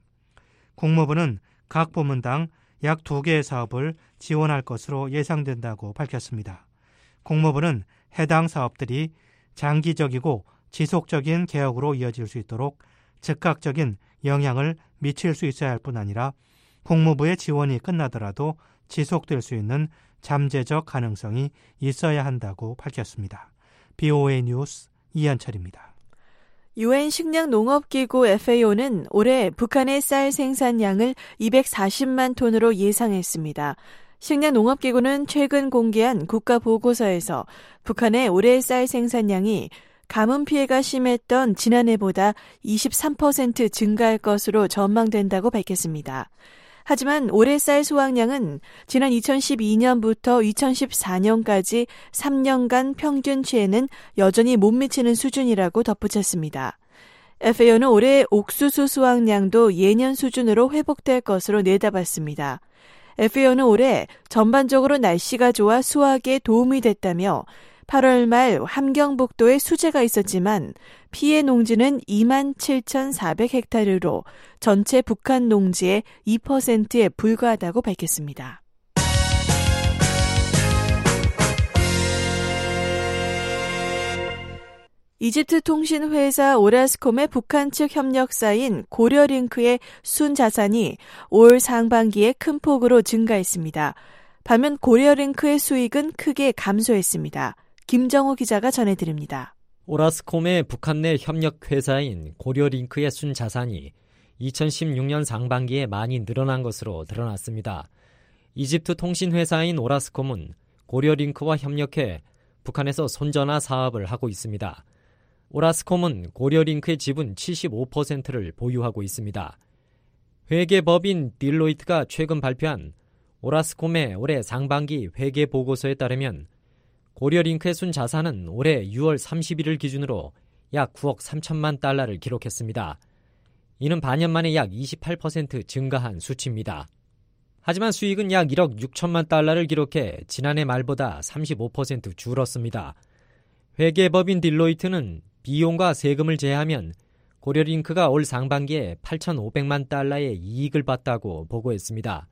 국무부는 각 부문당 약 두 개의 사업을 지원할 것으로 예상된다고 밝혔습니다. 국무부는 해당 사업들이 장기적이고 지속적인 개혁으로 이어질 수 있도록 즉각적인 영향을 미칠 수 있어야 할 뿐 아니라 국무부의 지원이 끝나더라도 지속될 수 있는 잠재적 가능성이 있어야 한다고 밝혔습니다. 비오에이 뉴스 이한철입니다. 유엔 식량농업기구 에프에이오는 올해 북한의 쌀 생산량을 이백사십만 톤으로 예상했습니다. 식량농업기구는 최근 공개한 국가보고서에서 북한의 올해 쌀 생산량이 가뭄 피해가 심했던 지난해보다 이십삼 퍼센트 증가할 것으로 전망된다고 밝혔습니다. 하지만 올해 쌀 수확량은 지난 이천십이 년부터 이천십사 년까지 삼 년간 평균치에는 여전히 못 미치는 수준이라고 덧붙였습니다. 에프에이오는 올해 옥수수 수확량도 예년 수준으로 회복될 것으로 내다봤습니다. 에프에이오는 올해 전반적으로 날씨가 좋아 수확에 도움이 됐다며 팔월 말 함경북도에 수재가 있었지만 피해 농지는 이만 칠천사백 헥타르로 전체 북한 농지의 이 퍼센트에 불과하다고 밝혔습니다. 이집트 통신회사 오라스콤의 북한 측 협력사인 고려링크의 순자산이 올 상반기에 큰 폭으로 증가했습니다. 반면 고려링크의 수익은 크게 감소했습니다. 김정호 기자가 전해드립니다. 오라스콤의 북한 내 협력회사인 고려링크의 순자산이 이천십육 년 상반기에 많이 늘어난 것으로 드러났습니다. 이집트 통신회사인 오라스콤은 고려링크와 협력해 북한에서 손전화 사업을 하고 있습니다. 오라스콤은 고려링크의 지분 칠십오 퍼센트를 보유하고 있습니다. 회계법인 딜로이트가 최근 발표한 오라스콤의 올해 상반기 회계 보고서에 따르면 고려링크의 순자산은 올해 유월 삼십일을 기준으로 약 구억 삼천만 달러를 기록했습니다. 이는 반년 만에 약 이십팔 퍼센트 증가한 수치입니다. 하지만 수익은 약 일억 육천만 달러를 기록해 지난해 말보다 삼십오 퍼센트 줄었습니다. 회계법인 딜로이트는 비용과 세금을 제하면 고려링크가 올 상반기에 팔천오백만 달러의 이익을 봤다고 보고했습니다.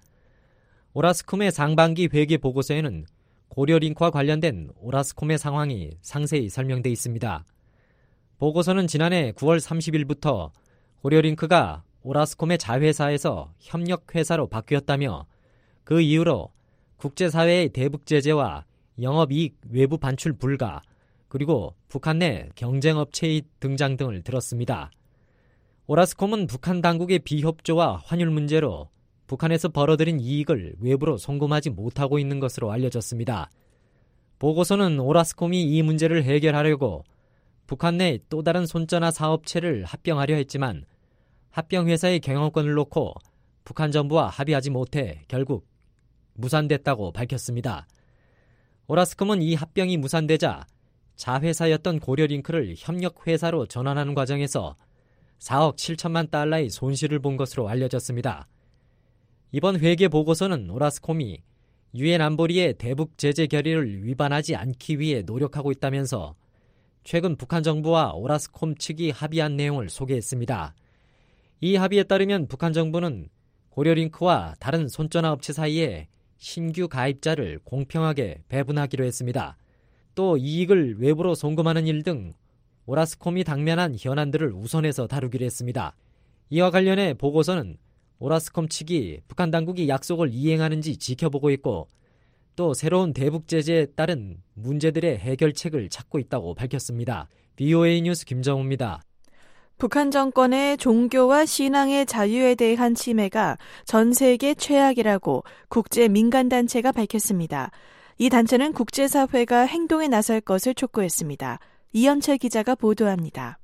오라스콤의 상반기 회계 보고서에는 고려링크와 관련된 오라스콤의 상황이 상세히 설명돼 있습니다. 보고서는 지난해 구월 삼십일부터 고려링크가 오라스콤의 자회사에서 협력회사로 바뀌었다며 그 이후로 국제사회의 대북 제재와 영업이익 외부 반출 불가, 그리고 북한 내 경쟁업체의 등장 등을 들었습니다. 오라스콤은 북한 당국의 비협조와 환율 문제로 북한에서 벌어들인 이익을 외부로 송금하지 못하고 있는 것으로 알려졌습니다. 보고서는 오라스콤이 이 문제를 해결하려고 북한 내 또 다른 손전화 사업체를 합병하려 했지만 합병회사의 경영권을 놓고 북한 정부와 합의하지 못해 결국 무산됐다고 밝혔습니다. 오라스콤은 이 합병이 무산되자 자회사였던 고려링크를 협력회사로 전환하는 과정에서 사억 칠천만 달러의 손실을 본 것으로 알려졌습니다. 이번 회계 보고서는 오라스콤이 유엔 안보리의 대북 제재 결의를 위반하지 않기 위해 노력하고 있다면서 최근 북한 정부와 오라스콤 측이 합의한 내용을 소개했습니다. 이 합의에 따르면 북한 정부는 고려링크와 다른 손전화 업체 사이에 신규 가입자를 공평하게 배분하기로 했습니다. 또 이익을 외부로 송금하는 일 등 오라스콤이 당면한 현안들을 우선해서 다루기로 했습니다. 이와 관련해 보고서는 오라스콤 측이 북한 당국이 약속을 이행하는지 지켜보고 있고 또 새로운 대북 제재에 따른 문제들의 해결책을 찾고 있다고 밝혔습니다. 브이오에이 뉴스 김정우입니다. 북한 정권의 종교와 신앙의 자유에 대한 침해가 전 세계 최악이라고 국제 민간단체가 밝혔습니다. 이 단체는 국제사회가 행동에 나설 것을 촉구했습니다. 이현철 기자가 보도합니다.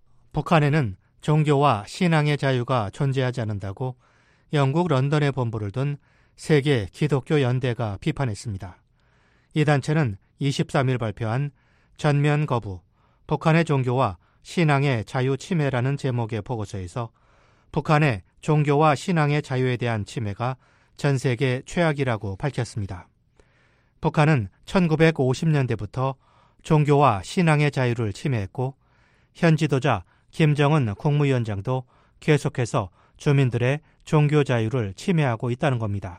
북한에는 종교와 신앙의 자유가 존재하지 않는다고 영국 런던에 본부를 둔 세계 기독교 연대가 비판했습니다. 이 단체는 이십삼 일 발표한 전면 거부, 북한의 종교와 신앙의 자유 침해라는 제목의 보고서에서 북한의 종교와 신앙의 자유에 대한 침해가 전 세계 최악이라고 밝혔습니다. 북한은 천구백오십 년대부터 종교와 신앙의 자유를 침해했고 현 지도자 김정은 국무위원장도 계속해서 주민들의 종교 자유를 침해하고 있다는 겁니다.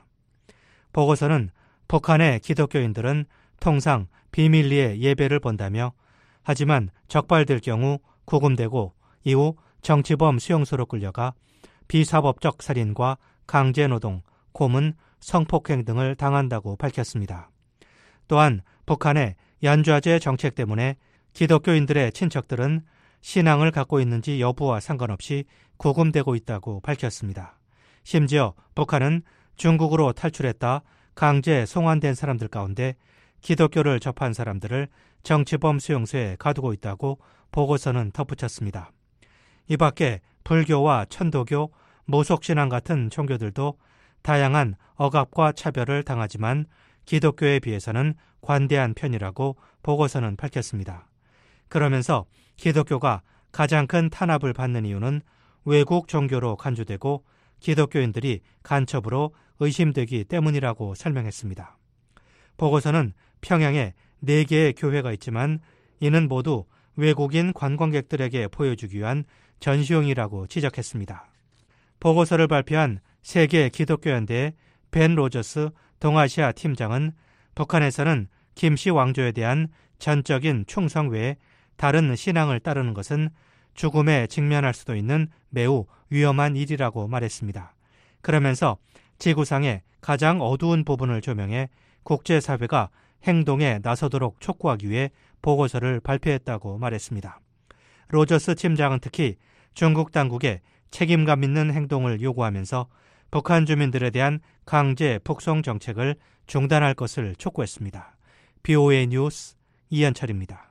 보고서는 북한의 기독교인들은 통상 비밀리에 예배를 본다며 하지만 적발될 경우 구금되고 이후 정치범 수용소로 끌려가 비사법적 살인과 강제노동, 고문, 성폭행 등을 당한다고 밝혔습니다. 또한 북한의 연좌제 정책 때문에 기독교인들의 친척들은 신앙을 갖고 있는지 여부와 상관없이 구금되고 있다고 밝혔습니다. 심지어 북한은 중국으로 탈출했다 강제 송환된 사람들 가운데 기독교를 접한 사람들을 정치범 수용소에 가두고 있다고 보고서는 덧붙였습니다. 이 밖에 불교와 천도교, 모속신앙 같은 종교들도 다양한 억압과 차별을 당하지만 기독교에 비해서는 관대한 편이라고 보고서는 밝혔습니다. 그러면서 기독교가 가장 큰 탄압을 받는 이유는 외국 종교로 간주되고 기독교인들이 간첩으로 의심되기 때문이라고 설명했습니다. 보고서는 평양에 네 개의 교회가 있지만 이는 모두 외국인 관광객들에게 보여주기 위한 전시용이라고 지적했습니다. 보고서를 발표한 세계 기독교연대의 벤 로저스 동아시아 팀장은 북한에서는 김씨 왕조에 대한 전적인 충성 외에 다른 신앙을 따르는 것은 죽음에 직면할 수도 있는 매우 위험한 일이라고 말했습니다. 그러면서 지구상의 가장 어두운 부분을 조명해 국제사회가 행동에 나서도록 촉구하기 위해 보고서를 발표했다고 말했습니다. 로저스 팀장은 특히 중국 당국에 책임감 있는 행동을 요구하면서 북한 주민들에 대한 강제 북송 정책을 중단할 것을 촉구했습니다. 비오에이 뉴스 이현철입니다.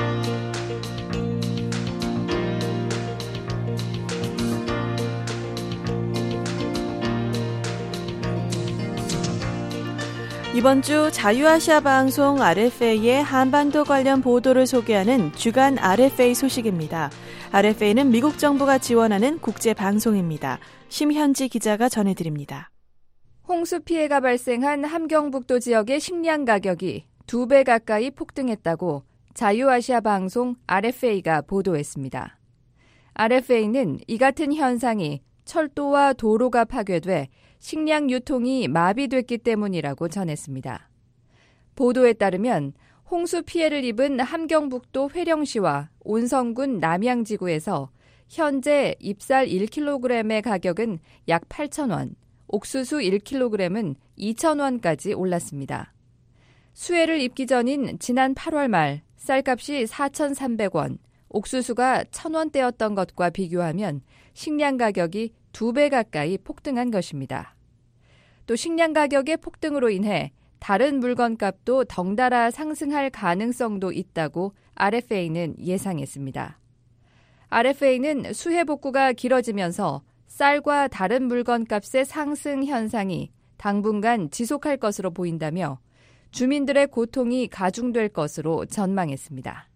이번 주 자유아시아 방송 알에프에이의 한반도 관련 보도를 소개하는 주간 알에프에이 소식입니다. 알에프에이는 미국 정부가 지원하는 국제 방송입니다. 심현지 기자가 전해드립니다. 홍수 피해가 발생한 함경북도 지역의 식량 가격이 두 배 가까이 폭등했다고 자유아시아 방송 알에프에이가 보도했습니다. 알에프에이는 이 같은 현상이 철도와 도로가 파괴돼 식량 유통이 마비됐기 때문이라고 전했습니다. 보도에 따르면 홍수 피해를 입은 함경북도 회령시와 온성군 남양지구에서 현재 잎쌀 일 킬로그램의 가격은 약 팔천 원, 옥수수 일 킬로그램은 이천 원까지 올랐습니다. 수해를 입기 전인 지난 팔월 말 쌀값이 사천삼백 원, 옥수수가 천 원대였던 것과 비교하면 식량 가격이 두 배 가까이 폭등한 것입니다. 또 식량 가격의 폭등으로 인해 다른 물건값도 덩달아 상승할 가능성도 있다고 알에프에이는 예상했습니다. 알에프에이는 수해 복구가 길어지면서 쌀과 다른 물건값의 상승 현상이 당분간 지속할 것으로 보인다며 주민들의 고통이 가중될 것으로 전망했습니다.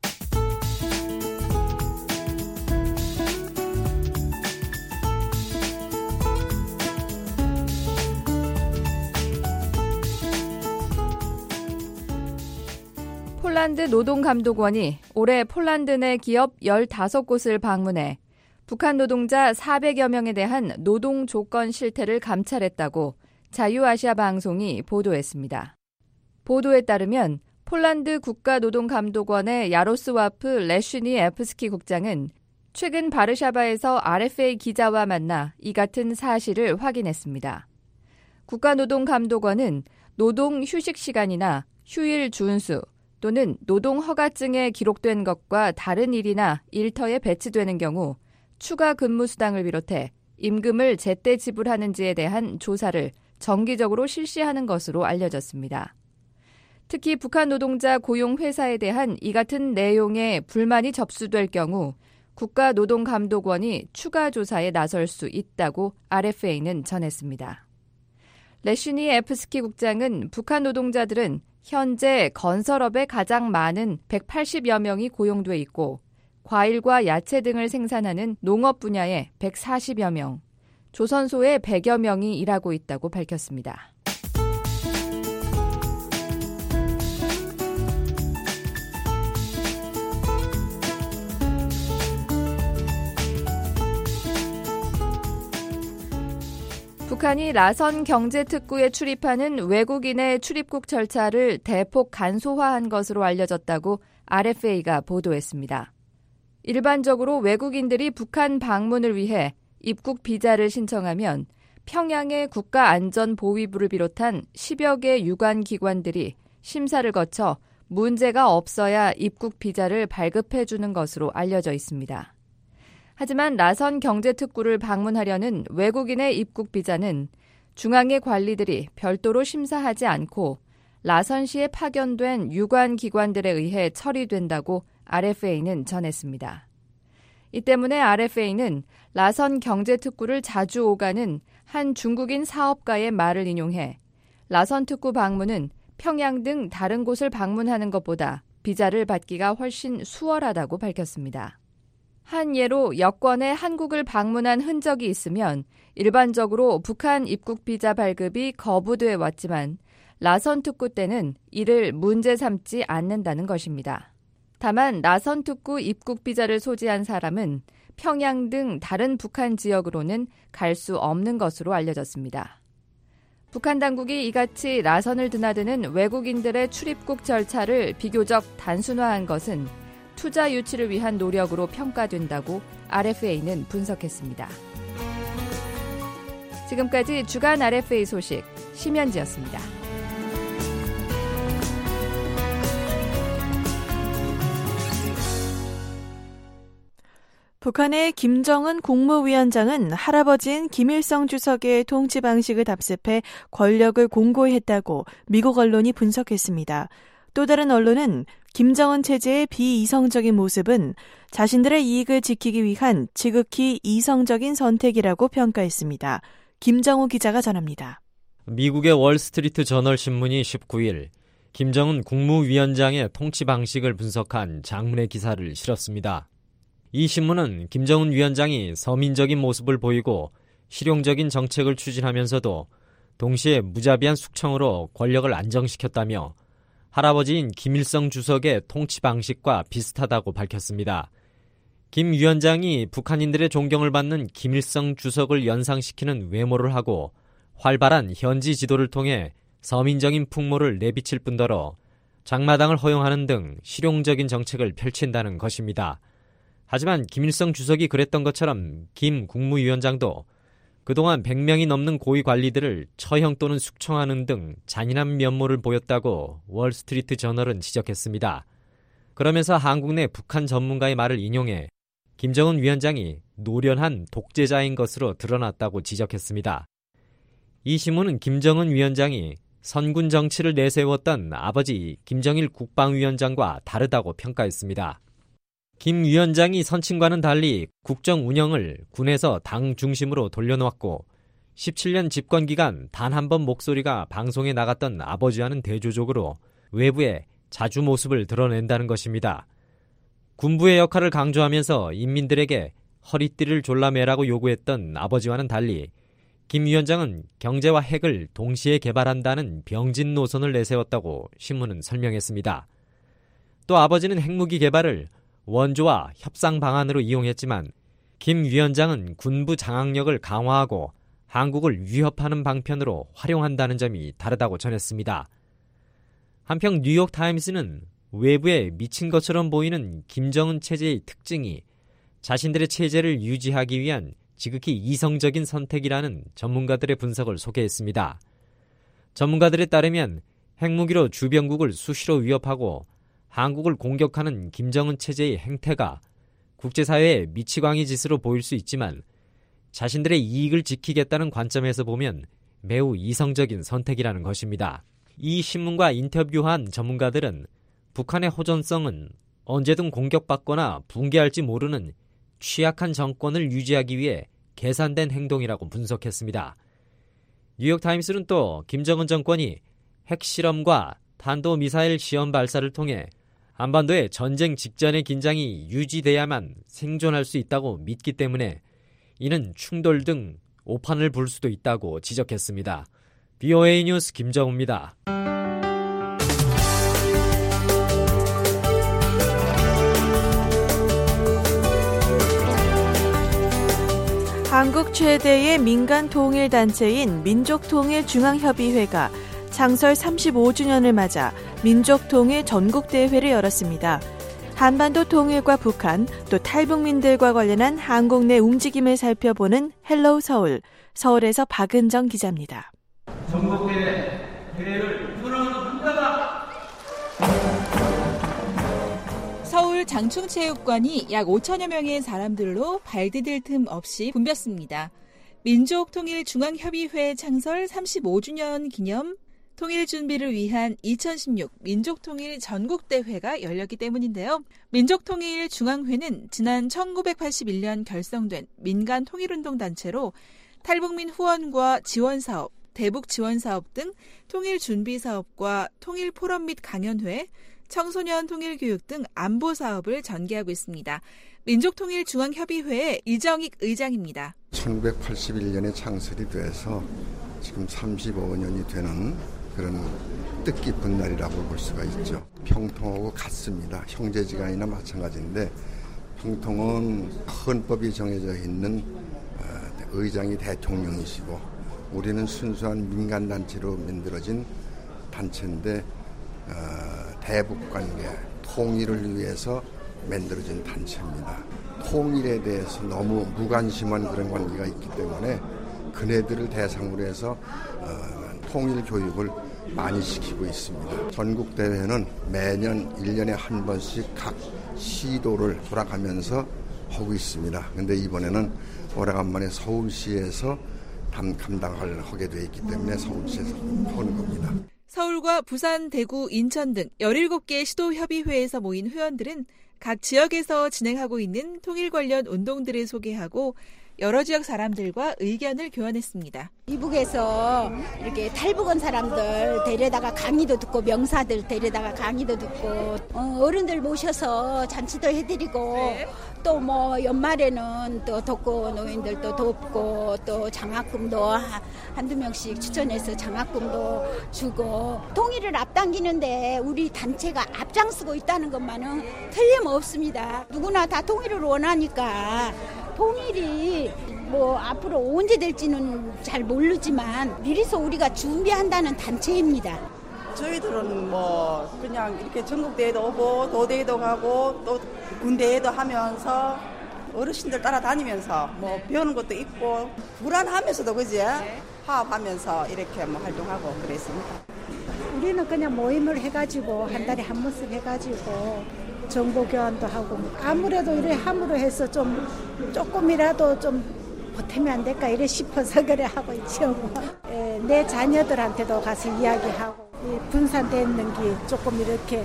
폴란드 노동감독원이 올해 폴란드 내 기업 열다섯 곳을 방문해 북한 노동자 사백여 명에 대한 노동 조건 실태를 감찰했다고 자유아시아 방송이 보도했습니다. 보도에 따르면 폴란드 국가노동감독원의 야로스와프 레슈니에프스키 국장은 최근 바르샤바에서 알에프에이 기자와 만나 이 같은 사실을 확인했습니다. 국가노동감독원은 노동 휴식 시간이나 휴일 준수 또는 노동 허가증에 기록된 것과 다른 일이나 일터에 배치되는 경우 추가 근무 수당을 비롯해 임금을 제때 지불하는지에 대한 조사를 정기적으로 실시하는 것으로 알려졌습니다. 특히 북한 노동자 고용 회사에 대한 이 같은 내용의 불만이 접수될 경우 국가노동감독원이 추가 조사에 나설 수 있다고 알에프에이는 전했습니다. 레슈니에프스키 국장은 북한 노동자들은 현재 건설업에 가장 많은 백팔십여 명이 고용돼 있고 과일과 야채 등을 생산하는 농업 분야에 백사십여 명, 조선소에 백여 명이 일하고 있다고 밝혔습니다. 북한이 라선 경제특구에 출입하는 외국인의 출입국 절차를 대폭 간소화한 것으로 알려졌다고 알에프에이가 보도했습니다. 일반적으로 외국인들이 북한 방문을 위해 입국 비자를 신청하면 평양의 국가안전보위부를 비롯한 십여 개 유관 기관들이 심사를 거쳐 문제가 없어야 입국 비자를 발급해 주는 것으로 알려져 있습니다. 하지만 라선 경제특구를 방문하려는 외국인의 입국 비자는 중앙의 관리들이 별도로 심사하지 않고 라선시에 파견된 유관 기관들에 의해 처리된다고 알에프에이는 전했습니다. 이 때문에 알에프에이는 라선 경제특구를 자주 오가는 한 중국인 사업가의 말을 인용해 라선 특구 방문은 평양 등 다른 곳을 방문하는 것보다 비자를 받기가 훨씬 수월하다고 밝혔습니다. 한 예로 여권에 한국을 방문한 흔적이 있으면 일반적으로 북한 입국 비자 발급이 거부돼 왔지만 라선 특구 때는 이를 문제 삼지 않는다는 것입니다. 다만 라선 특구 입국 비자를 소지한 사람은 평양 등 다른 북한 지역으로는 갈 수 없는 것으로 알려졌습니다. 북한 당국이 이같이 라선을 드나드는 외국인들의 출입국 절차를 비교적 단순화한 것은 투자 유치를 위한 노력으로 평가된다고 알에프에이는 분석했습니다. 지금까지 주간 알에프에이 소식 심현지였습니다. 북한의 김정은 국무위원장은 할아버지인 김일성 주석의 통치 방식을 답습해 권력을 공고했다고 미국 언론이 분석했습니다. 또 다른 언론은 김정은 체제의 비이성적인 모습은 자신들의 이익을 지키기 위한 지극히 이성적인 선택이라고 평가했습니다. 김정우 기자가 전합니다. 미국의 월스트리트 저널 신문이 십구일 김정은 국무위원장의 통치 방식을 분석한 장문의 기사를 실었습니다. 이 신문은 김정은 위원장이 서민적인 모습을 보이고 실용적인 정책을 추진하면서도 동시에 무자비한 숙청으로 권력을 안정시켰다며 할아버지인 김일성 주석의 통치 방식과 비슷하다고 밝혔습니다. 김 위원장이 북한인들의 존경을 받는 김일성 주석을 연상시키는 외모를 하고 활발한 현지 지도를 통해 서민적인 풍모를 내비칠 뿐더러 장마당을 허용하는 등 실용적인 정책을 펼친다는 것입니다. 하지만 김일성 주석이 그랬던 것처럼 김 국무위원장도 그동안 백 명이 넘는 고위 관리들을 처형 또는 숙청하는 등 잔인한 면모를 보였다고 월스트리트 저널은 지적했습니다. 그러면서 한국 내 북한 전문가의 말을 인용해 김정은 위원장이 노련한 독재자인 것으로 드러났다고 지적했습니다. 이 신문은 김정은 위원장이 선군 정치를 내세웠던 아버지 김정일 국방위원장과 다르다고 평가했습니다. 김 위원장이 선친과는 달리 국정 운영을 군에서 당 중심으로 돌려놓았고 십칠 년 집권 기간 단 한 번 목소리가 방송에 나갔던 아버지와는 대조적으로 외부에 자주 모습을 드러낸다는 것입니다. 군부의 역할을 강조하면서 인민들에게 허리띠를 졸라매라고 요구했던 아버지와는 달리 김 위원장은 경제와 핵을 동시에 개발한다는 병진 노선을 내세웠다고 신문은 설명했습니다. 또 아버지는 핵무기 개발을 원조와 협상 방안으로 이용했지만 김 위원장은 군부 장악력을 강화하고 한국을 위협하는 방편으로 활용한다는 점이 다르다고 전했습니다. 한편 뉴욕타임스는 외부에 미친 것처럼 보이는 김정은 체제의 특징이 자신들의 체제를 유지하기 위한 지극히 이성적인 선택이라는 전문가들의 분석을 소개했습니다. 전문가들에 따르면 핵무기로 주변국을 수시로 위협하고 한국을 공격하는 김정은 체제의 행태가 국제사회의 미치광이 짓으로 보일 수 있지만 자신들의 이익을 지키겠다는 관점에서 보면 매우 이성적인 선택이라는 것입니다. 이 신문과 인터뷰한 전문가들은 북한의 호전성은 언제든 공격받거나 붕괴할지 모르는 취약한 정권을 유지하기 위해 계산된 행동이라고 분석했습니다. 뉴욕타임스는 또 김정은 정권이 핵실험과 탄도미사일 시험 발사를 통해 한반도의 전쟁 직전의 긴장이 유지돼야만 생존할 수 있다고 믿기 때문에 이는 충돌 등 오판을 불 수도 있다고 지적했습니다. 비오에이 뉴스 김정우입니다. 한국 최대의 민간 통일단체인 민족통일중앙협의회가 창설 삼십오 주년을 맞아 민족통일 전국대회를 열었습니다. 한반도 통일과 북한, 또 탈북민들과 관련한 한국 내 움직임을 살펴보는 헬로우 서울, 서울에서 박은정 기자입니다. 전국대회 대회를 풀어준다. 서울 장충체육관이 약 오천여 명의 사람들로 발 디딜 틈 없이 붐볐습니다. 민족통일중앙협의회 창설 삼십오 주년 기념 통일 준비를 위한 이천십육 민족통일 전국대회가 열렸기 때문인데요. 민족통일중앙회는 지난 천구백팔십일 년 결성된 민간 통일운동단체로 탈북민 후원과 지원사업, 대북지원사업 등 통일준비사업과 통일포럼 및 강연회, 청소년 통일교육 등 안보사업을 전개하고 있습니다. 민족통일중앙협의회의 이정익 의장입니다. 천구백팔십일 년에 창설이 돼서 지금 삼십오 년이 되는 그런 뜻깊은 날이라고 볼 수가 있죠. 평통하고 같습니다. 형제지간이나 마찬가지인데 평통은 헌법이 정해져 있는 의장이 대통령이시고 우리는 순수한 민간단체로 만들어진 단체인데 대북관계, 통일을 위해서 만들어진 단체입니다. 통일에 대해서 너무 무관심한 그런 관계가 있기 때문에 그네들을 대상으로 해서 어, 통일 교육을 많이 시키고 있습니다. 전국대회는 매년 일 년에 한 번씩 각 시도를 돌아가면서 하고 있습니다. 그런데 이번에는 오래간만에 서울시에서 담, 감당을 하게 돼 있기 때문에 서울시에서 하는 겁니다. 서울과 부산, 대구, 인천 등 열일곱 개 시도협의회에서 모인 회원들은 각 지역에서 진행하고 있는 통일 관련 운동들을 소개하고 여러 지역 사람들과 의견을 교환했습니다. 미국에서 이렇게 탈북한 사람들 데려다가 강의도 듣고 명사들 데려다가 강의도 듣고 어, 어른들 모셔서 잔치도 해드리고 네. 또 뭐 연말에는 또 독거 노인들도 돕고 또 장학금도 한두 명씩 추천해서 장학금도 주고 통일을 앞당기는데 우리 단체가 앞장서고 있다는 것만은 틀림없습니다. 누구나 다 통일을 원하니까 통일이 뭐 앞으로 언제 될지는 잘 모르지만 미리서 우리가 준비한다는 단체입니다. 저희들은 뭐 그냥 이렇게 전국대회도 오고 도대회도 가고 또 군대회도 하면서 어르신들 따라다니면서 뭐 배우는 것도 있고 불안하면서도 그지? 화합하면서 이렇게 뭐 활동하고 그랬습니다. 우리는 그냥 모임을 해가지고 한 달에 한 번씩 해가지고 정보 교환도 하고 아무래도 이래 함으로 해서 좀 조금이라도 좀 보탬이 안 될까 이래 싶어서 그래 하고 있죠. 예, 내 자녀들한테도 가서 이야기하고 분산되는 게 조금 이렇게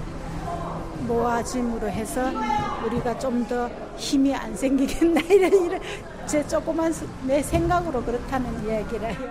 모아짐으로 해서 우리가 좀 더 힘이 안 생기겠나 이런 이런 제 조그만 내 생각으로 그렇다는 이야기를 해요.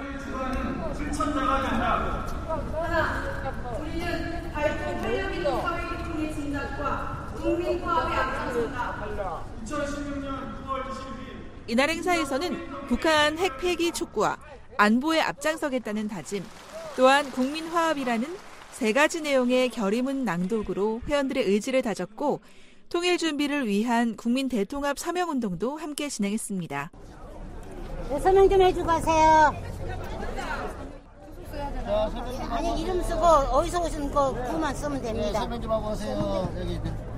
우리는 발전 탄력이도 사회통일 진작과 국민화합의 앞장선다. 이천십육 년 구월 이십일 일 이날 행사에서는 북한 핵 폐기 촉구와 안보에 앞장서겠다는 다짐, 또한 국민화합이라는 세 가지 내용의 결의문 낭독으로 회원들의 의지를 다졌고 통일 준비를 위한 국민 대통합 서명운동도 함께 진행했습니다. 네, 서명 좀 해주고 가세요. 아니 이름 쓰고 어디서 오신 거 그만 쓰면 됩니다. 네, 서명 좀 하고 가세요. 여기.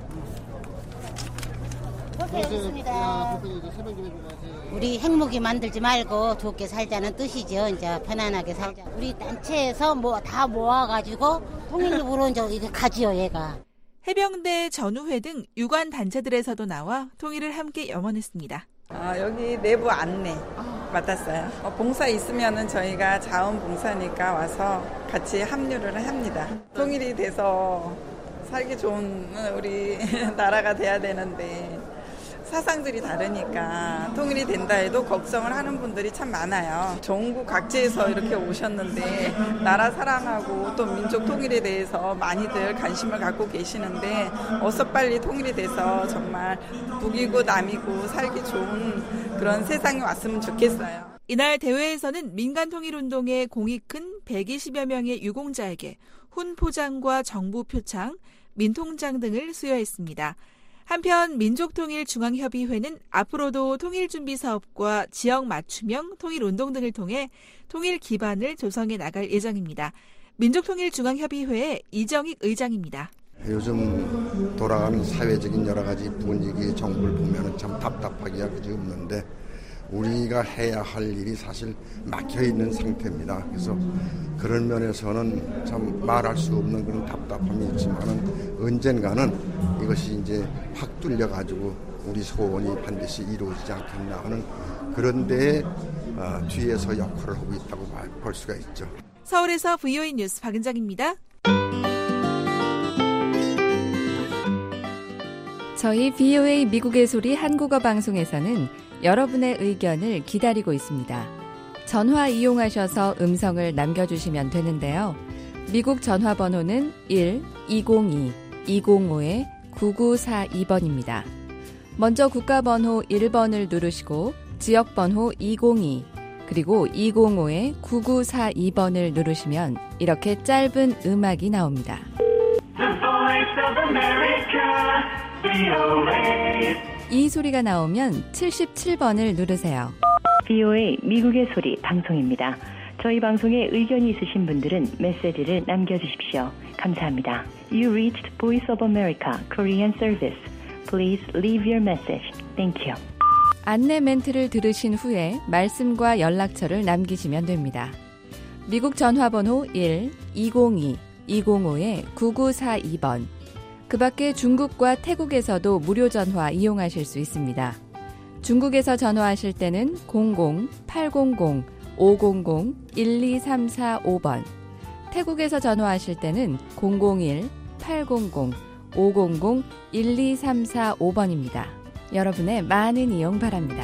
그렇게 있습니다. 우리 핵무기 만들지 말고 좋게 살자는 뜻이죠. 이제 편안하게 살자. 우리 단체에서 뭐 다 모아가지고 통일부로 이제 이렇게 가지요, 얘가. 해병대 전우회 등 유관 단체들에서도 나와 통일을 함께 염원했습니다. 아, 여기 내부 안내 맡았어요. 어, 봉사 있으면은 저희가 자원봉사니까 와서 같이 합류를 합니다. 통일이 돼서 살기 좋은 우리 나라가 돼야 되는데 사상들이 다르니까 통일이 된다 해도 걱정을 하는 분들이 참 많아요. 전국 각지에서 이렇게 오셨는데 나라 사랑하고 또 민족 통일에 대해서 많이들 관심을 갖고 계시는데 어서 빨리 통일이 돼서 정말 북이고 남이고 살기 좋은 그런 세상이 왔으면 좋겠어요. 이날 대회에서는 민간통일운동에 공이 큰 백이십여 명의 유공자에게 훈포장과 정부표창, 민통장 등을 수여했습니다. 한편 민족통일중앙협의회는 앞으로도 통일준비사업과 지역 맞춤형 통일운동 등을 통해 통일 기반을 조성해 나갈 예정입니다. 민족통일중앙협의회의 이정익 의장입니다. 요즘 돌아가는 사회적인 여러 가지 분위기 정보를 보면 참 답답하기가 그지 없는데 우리가 해야 할 일이 사실 막혀있는 상태입니다. 그래서 그런 면에서는 참 말할 수 없는 그런 답답함이 있지만은 언젠가는 이것이 이제 확 뚫려가지고 우리 소원이 반드시 이루어지지 않겠나 하는 그런 데에 어, 뒤에서 역할을 하고 있다고 볼 수가 있죠. 서울에서 브이오에이 뉴스 박은정입니다. 저희 브이오에이 미국의 소리 한국어 방송에서는 여러분의 의견을 기다리고 있습니다. 전화 이용하셔서 음성을 남겨주시면 되는데요. 미국 전화번호는 일 이공이 이공오 구구사이 번입니다. 먼저 국가번호 일 번을 누르시고 지역번호 이공이 그리고 이공오 구구사이 번을 누르시면 이렇게 짧은 음악이 나옵니다. 이 소리가 나오면 칠십칠 번을 누르세요. 브이오에이 미국의 소리 방송입니다. 저희 방송에 의견이 있으신 분들은 메시지를 남겨주십시오. 감사합니다. You reached Voice of America Korean Service. Please leave your message. Thank you. 안내 멘트를 들으신 후에 말씀과 연락처를 남기시면 됩니다. 미국 전화번호 일 이공이 이공오 구구사이 번. 그 밖에 중국과 태국에서도 무료 전화 이용하실 수 있습니다. 중국에서 전화하실 때는 공공 팔공공 오공공 일이삼사오 번, 태국에서 전화하실 때는 공공일 팔공공 오공공 일이삼사오 번입니다. 여러분의 많은 이용 바랍니다.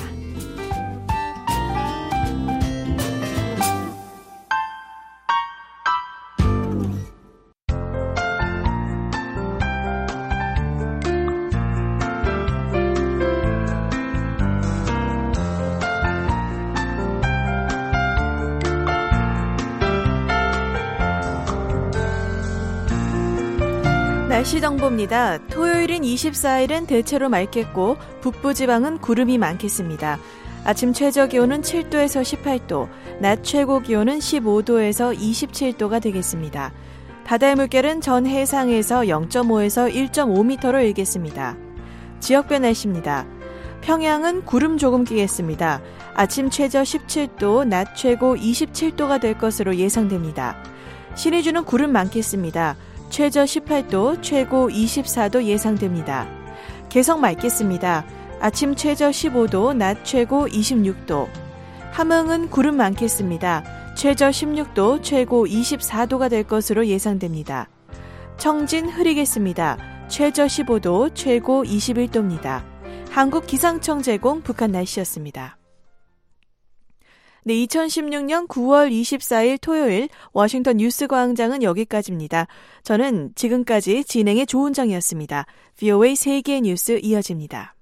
날씨 정보입니다. 토요일인 이십사일은 대체로 맑겠고 북부지방은 구름이 많겠습니다. 아침 최저기온은 칠 도에서 십팔 도, 낮 최고기온은 십오 도에서 이십칠 도가 되겠습니다. 바다의 물결은 전 해상에서 영 점 오에서 일 점 오 미터로 일겠습니다. 지역별 날씨입니다. 평양은 구름 조금 끼겠습니다. 아침 최저 십칠 도, 낮 최고 이십칠 도가 될 것으로 예상됩니다. 신의주는 구름 많겠습니다. 최저 십팔 도, 최고 이십사 도 예상됩니다. 개성 맑겠습니다. 아침 최저 십오 도, 낮 최고 이십육 도. 함흥은 구름 많겠습니다. 최저 십육 도, 최고 이십사 도가 될 것으로 예상됩니다. 청진 흐리겠습니다. 최저 십오 도, 최고 이십일 도입니다. 한국기상청 제공 북한 날씨였습니다. 네, 이천십육년 구월 이십사일 토요일 워싱턴 뉴스 광장은 여기까지입니다. 저는 지금까지 진행의 조은정이었습니다. 브이오에이 세계 뉴스 이어집니다.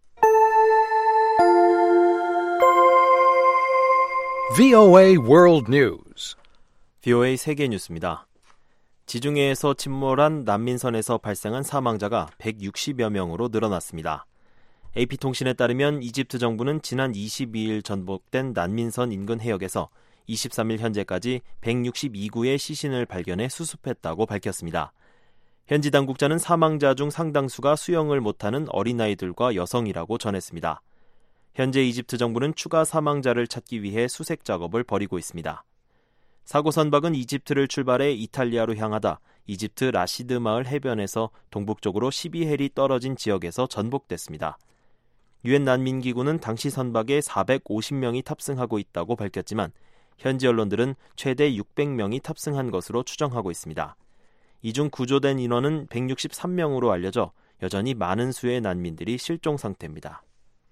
브이오에이 World News. 브이오에이 세계 뉴스입니다. 지중해에서 침몰한 난민선에서 발생한 사망자가 백육십여 명으로 늘어났습니다. 에이피통신에 따르면 이집트 정부는 지난 이십이일 전복된 난민선 인근 해역에서 이십삼일 현재까지 백육십이 구의 시신을 발견해 수습했다고 밝혔습니다. 현지 당국자는 사망자 중 상당수가 수영을 못하는 어린아이들과 여성이라고 전했습니다. 현재 이집트 정부는 추가 사망자를 찾기 위해 수색 작업을 벌이고 있습니다. 사고 선박은 이집트를 출발해 이탈리아로 향하다 이집트 라시드 마을 해변에서 동북쪽으로 십이 해리 떨어진 지역에서 전복됐습니다. 유엔 난민기구는 당시 선박에 사백오십 명이 탑승하고 있다고 밝혔지만 현지 언론들은 최대 육백 명이 탑승한 것으로 추정하고 있습니다. 이 중 구조된 인원은 백육십삼 명으로 알려져 여전히 많은 수의 난민들이 실종 상태입니다.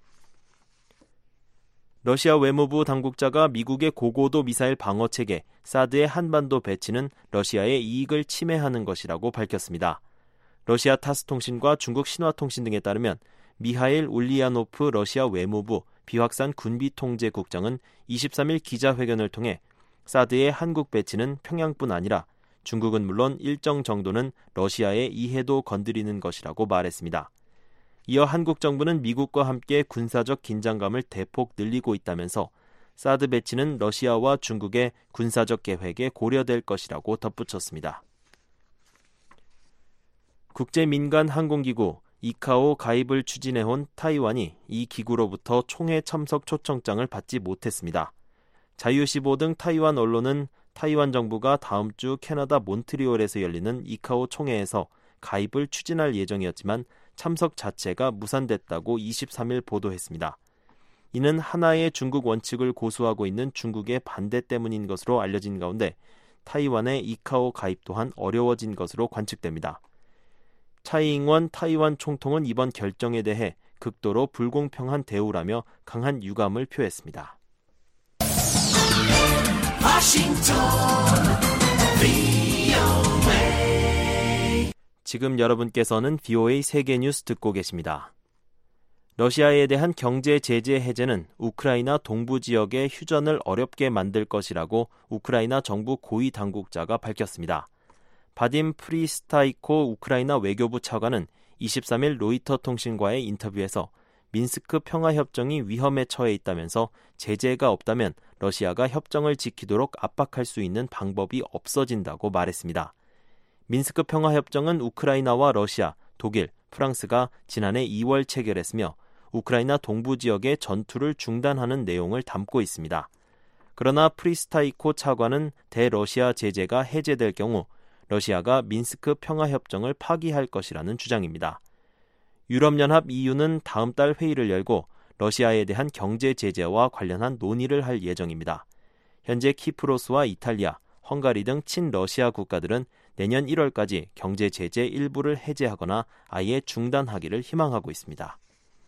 러시아 외무부 당국자가 미국의 고고도 미사일 방어체계 사드의 한반도 배치는 러시아의 이익을 침해하는 것이라고 밝혔습니다. 러시아 타스 통신과 중국 신화통신 등에 따르면 미하일 울리야노프 러시아 외무부 비확산 군비통제국장은 이십삼일 기자회견을 통해 사드의 한국 배치는 평양뿐 아니라 중국은 물론 일정 정도는 러시아의 이해도 건드리는 것이라고 말했습니다. 이어 한국 정부는 미국과 함께 군사적 긴장감을 대폭 늘리고 있다면서 사드 배치는 러시아와 중국의 군사적 계획에 고려될 것이라고 덧붙였습니다. 국제민간항공기구 이카오 가입을 추진해온 타이완이 이 기구로부터 총회 참석 초청장을 받지 못했습니다. 자유시보 등 타이완 언론은 타이완 정부가 다음 주 캐나다 몬트리올에서 열리는 이카오 총회에서 가입을 추진할 예정이었지만 참석 자체가 무산됐다고 이십삼일 보도했습니다. 이는 하나의 중국 원칙을 고수하고 있는 중국의 반대 때문인 것으로 알려진 가운데 타이완의 이카오 가입 또한 어려워진 것으로 관측됩니다. 차이잉원 타이완 총통은 이번 결정에 대해 극도로 불공평한 대우라며 강한 유감을 표했습니다. 워싱턴 브이오에이 지금 여러분께서는 브이오에이 세계 뉴스 듣고 계십니다. 러시아에 대한 경제 제재 해제는 우크라이나 동부 지역의 휴전을 어렵게 만들 것이라고 우크라이나 정부 고위 당국자가 밝혔습니다. 바딤 프리스타이코 우크라이나 외교부 차관은 이십삼 일 로이터 통신과의 인터뷰에서 민스크 평화협정이 위험에 처해 있다면서 제재가 없다면 러시아가 협정을 지키도록 압박할 수 있는 방법이 없어진다고 말했습니다. 민스크 평화협정은 우크라이나와 러시아, 독일, 프랑스가 지난해 이월 체결했으며 우크라이나 동부 지역의 전투를 중단하는 내용을 담고 있습니다. 그러나 프리스타이코 차관은 대러시아 제재가 해제될 경우 러시아가 민스크 평화협정을 파기할 것이라는 주장입니다. 유럽연합 이유는 다음 달 회의를 열고 러시아에 대한 경제 제재와 관련한 논의를 할 예정입니다. 현재 키프로스와 이탈리아, 헝가리 등 친러시아 국가들은 내년 일월까지 경제 제재 일부를 해제하거나 아예 중단하기를 희망하고 있습니다.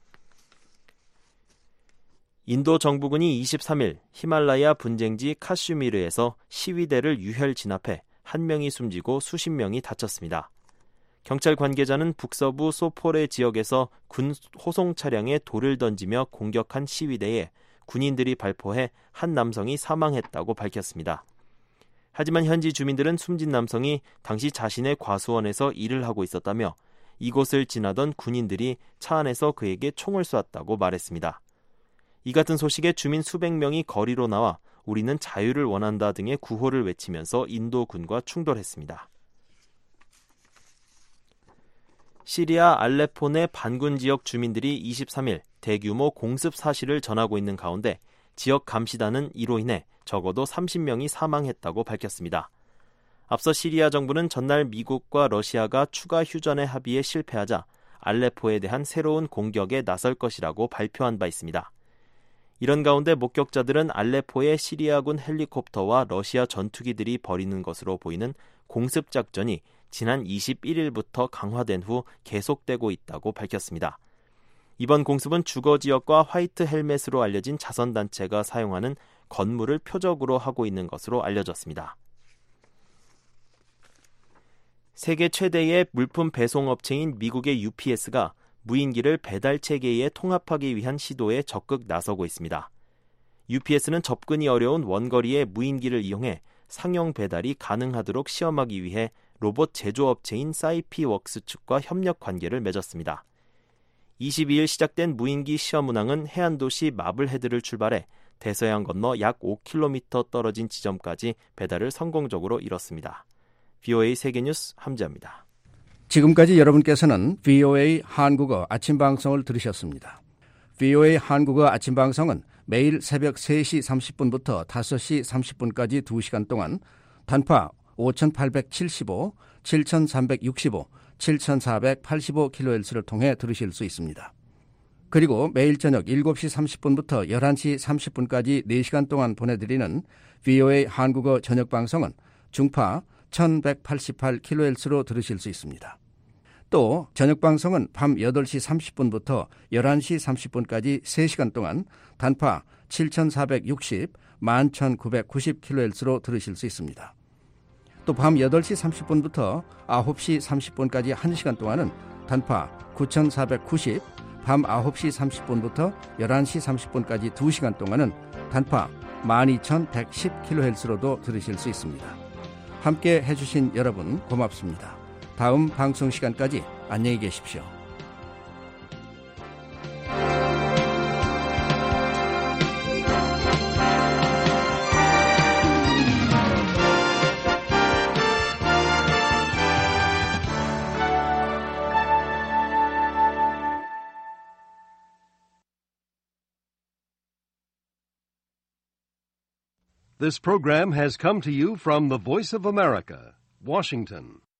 인도 정부군이 이십삼 일 히말라야 분쟁지 카슈미르에서 시위대를 유혈 진압해 한 명이 숨지고 수십 명이 다쳤습니다. 경찰 관계자는 북서부 소포레 지역에서 군 호송 차량에 돌을 던지며 공격한 시위대에 군인들이 발포해 한 남성이 사망했다고 밝혔습니다. 하지만 현지 주민들은 숨진 남성이 당시 자신의 과수원에서 일을 하고 있었다며 이곳을 지나던 군인들이 차 안에서 그에게 총을 쏘았다고 말했습니다. 이 같은 소식에 주민 수백 명이 거리로 나와 우리는 자유를 원한다 등의 구호를 외치면서 인도군과 충돌했습니다. 시리아 알레포 내 반군 지역 주민들이 이십삼 일 대규모 공습 사실을 전하고 있는 가운데 지역 감시단은 이로 인해 적어도 삼십 명이 사망했다고 밝혔습니다. 앞서 시리아 정부는 전날 미국과 러시아가 추가 휴전의 합의에 실패하자 알레포에 대한 새로운 공격에 나설 것이라고 발표한 바 있습니다. 이런 가운데 목격자들은 알레포의 시리아군 헬리콥터와 러시아 전투기들이 벌이는 것으로 보이는 공습 작전이 지난 이십일 일부터 강화된 후 계속되고 있다고 밝혔습니다. 이번 공습은 주거 지역과 화이트 헬멧으로 알려진 자선단체가 사용하는 건물을 표적으로 하고 있는 것으로 알려졌습니다. 세계 최대의 물품 배송 업체인 미국의 유피에스가 무인기를 배달 체계에 통합하기 위한 시도에 적극 나서고 있습니다. 유피에스는 접근이 어려운 원거리의 무인기를 이용해 상용 배달이 가능하도록 시험하기 위해 로봇 제조업체인 사이피웍스 측과 협력 관계를 맺었습니다. 이십이 일 시작된 무인기 시험 운항은 해안도시 마블헤드를 출발해 대서양 건너 약 오 킬로미터 떨어진 지점까지 배달을 성공적으로 이뤘습니다. 브이오에이 세계뉴스 함지아입니다. 지금까지 여러분께서는 브이오에이 한국어 아침방송을 들으셨습니다. 브이오에이 한국어 아침방송은 매일 새벽 세 시 삼십 분부터 다섯 시 삼십 분까지 두 시간 동안 단파 오천팔백칠십오, 칠천삼백육십오, 칠천사백팔십오 킬로헤르츠를 통해 들으실 수 있습니다. 그리고 매일 저녁 일곱 시 삼십 분부터 열한 시 삼십 분까지 네 시간 동안 보내드리는 브이오에이 한국어 저녁방송은 중파 천백팔십팔 킬로헤르츠로 들으실 수 있습니다. 또 저녁방송은 밤 여덟 시 삼십 분부터 열한 시 삼십 분까지 세 시간 동안 단파 칠천사백육십, 만 천구백구십 킬로헤르츠로 들으실 수 있습니다. 또 밤 여덟 시 삼십 분부터 아홉 시 삼십 분까지 한 시간 동안은 단파 구천사백구십, 밤 아홉 시 삼십 분부터 열한 시 삼십 분까지 두 시간 동안은 단파 만 이천백십 킬로헤르츠로도 들으실 수 있습니다. 함께 해주신 여러분 고맙습니다. 다음 방송 시간까지 안녕히 계십시오. This program has come to you from the Voice of America, Washington.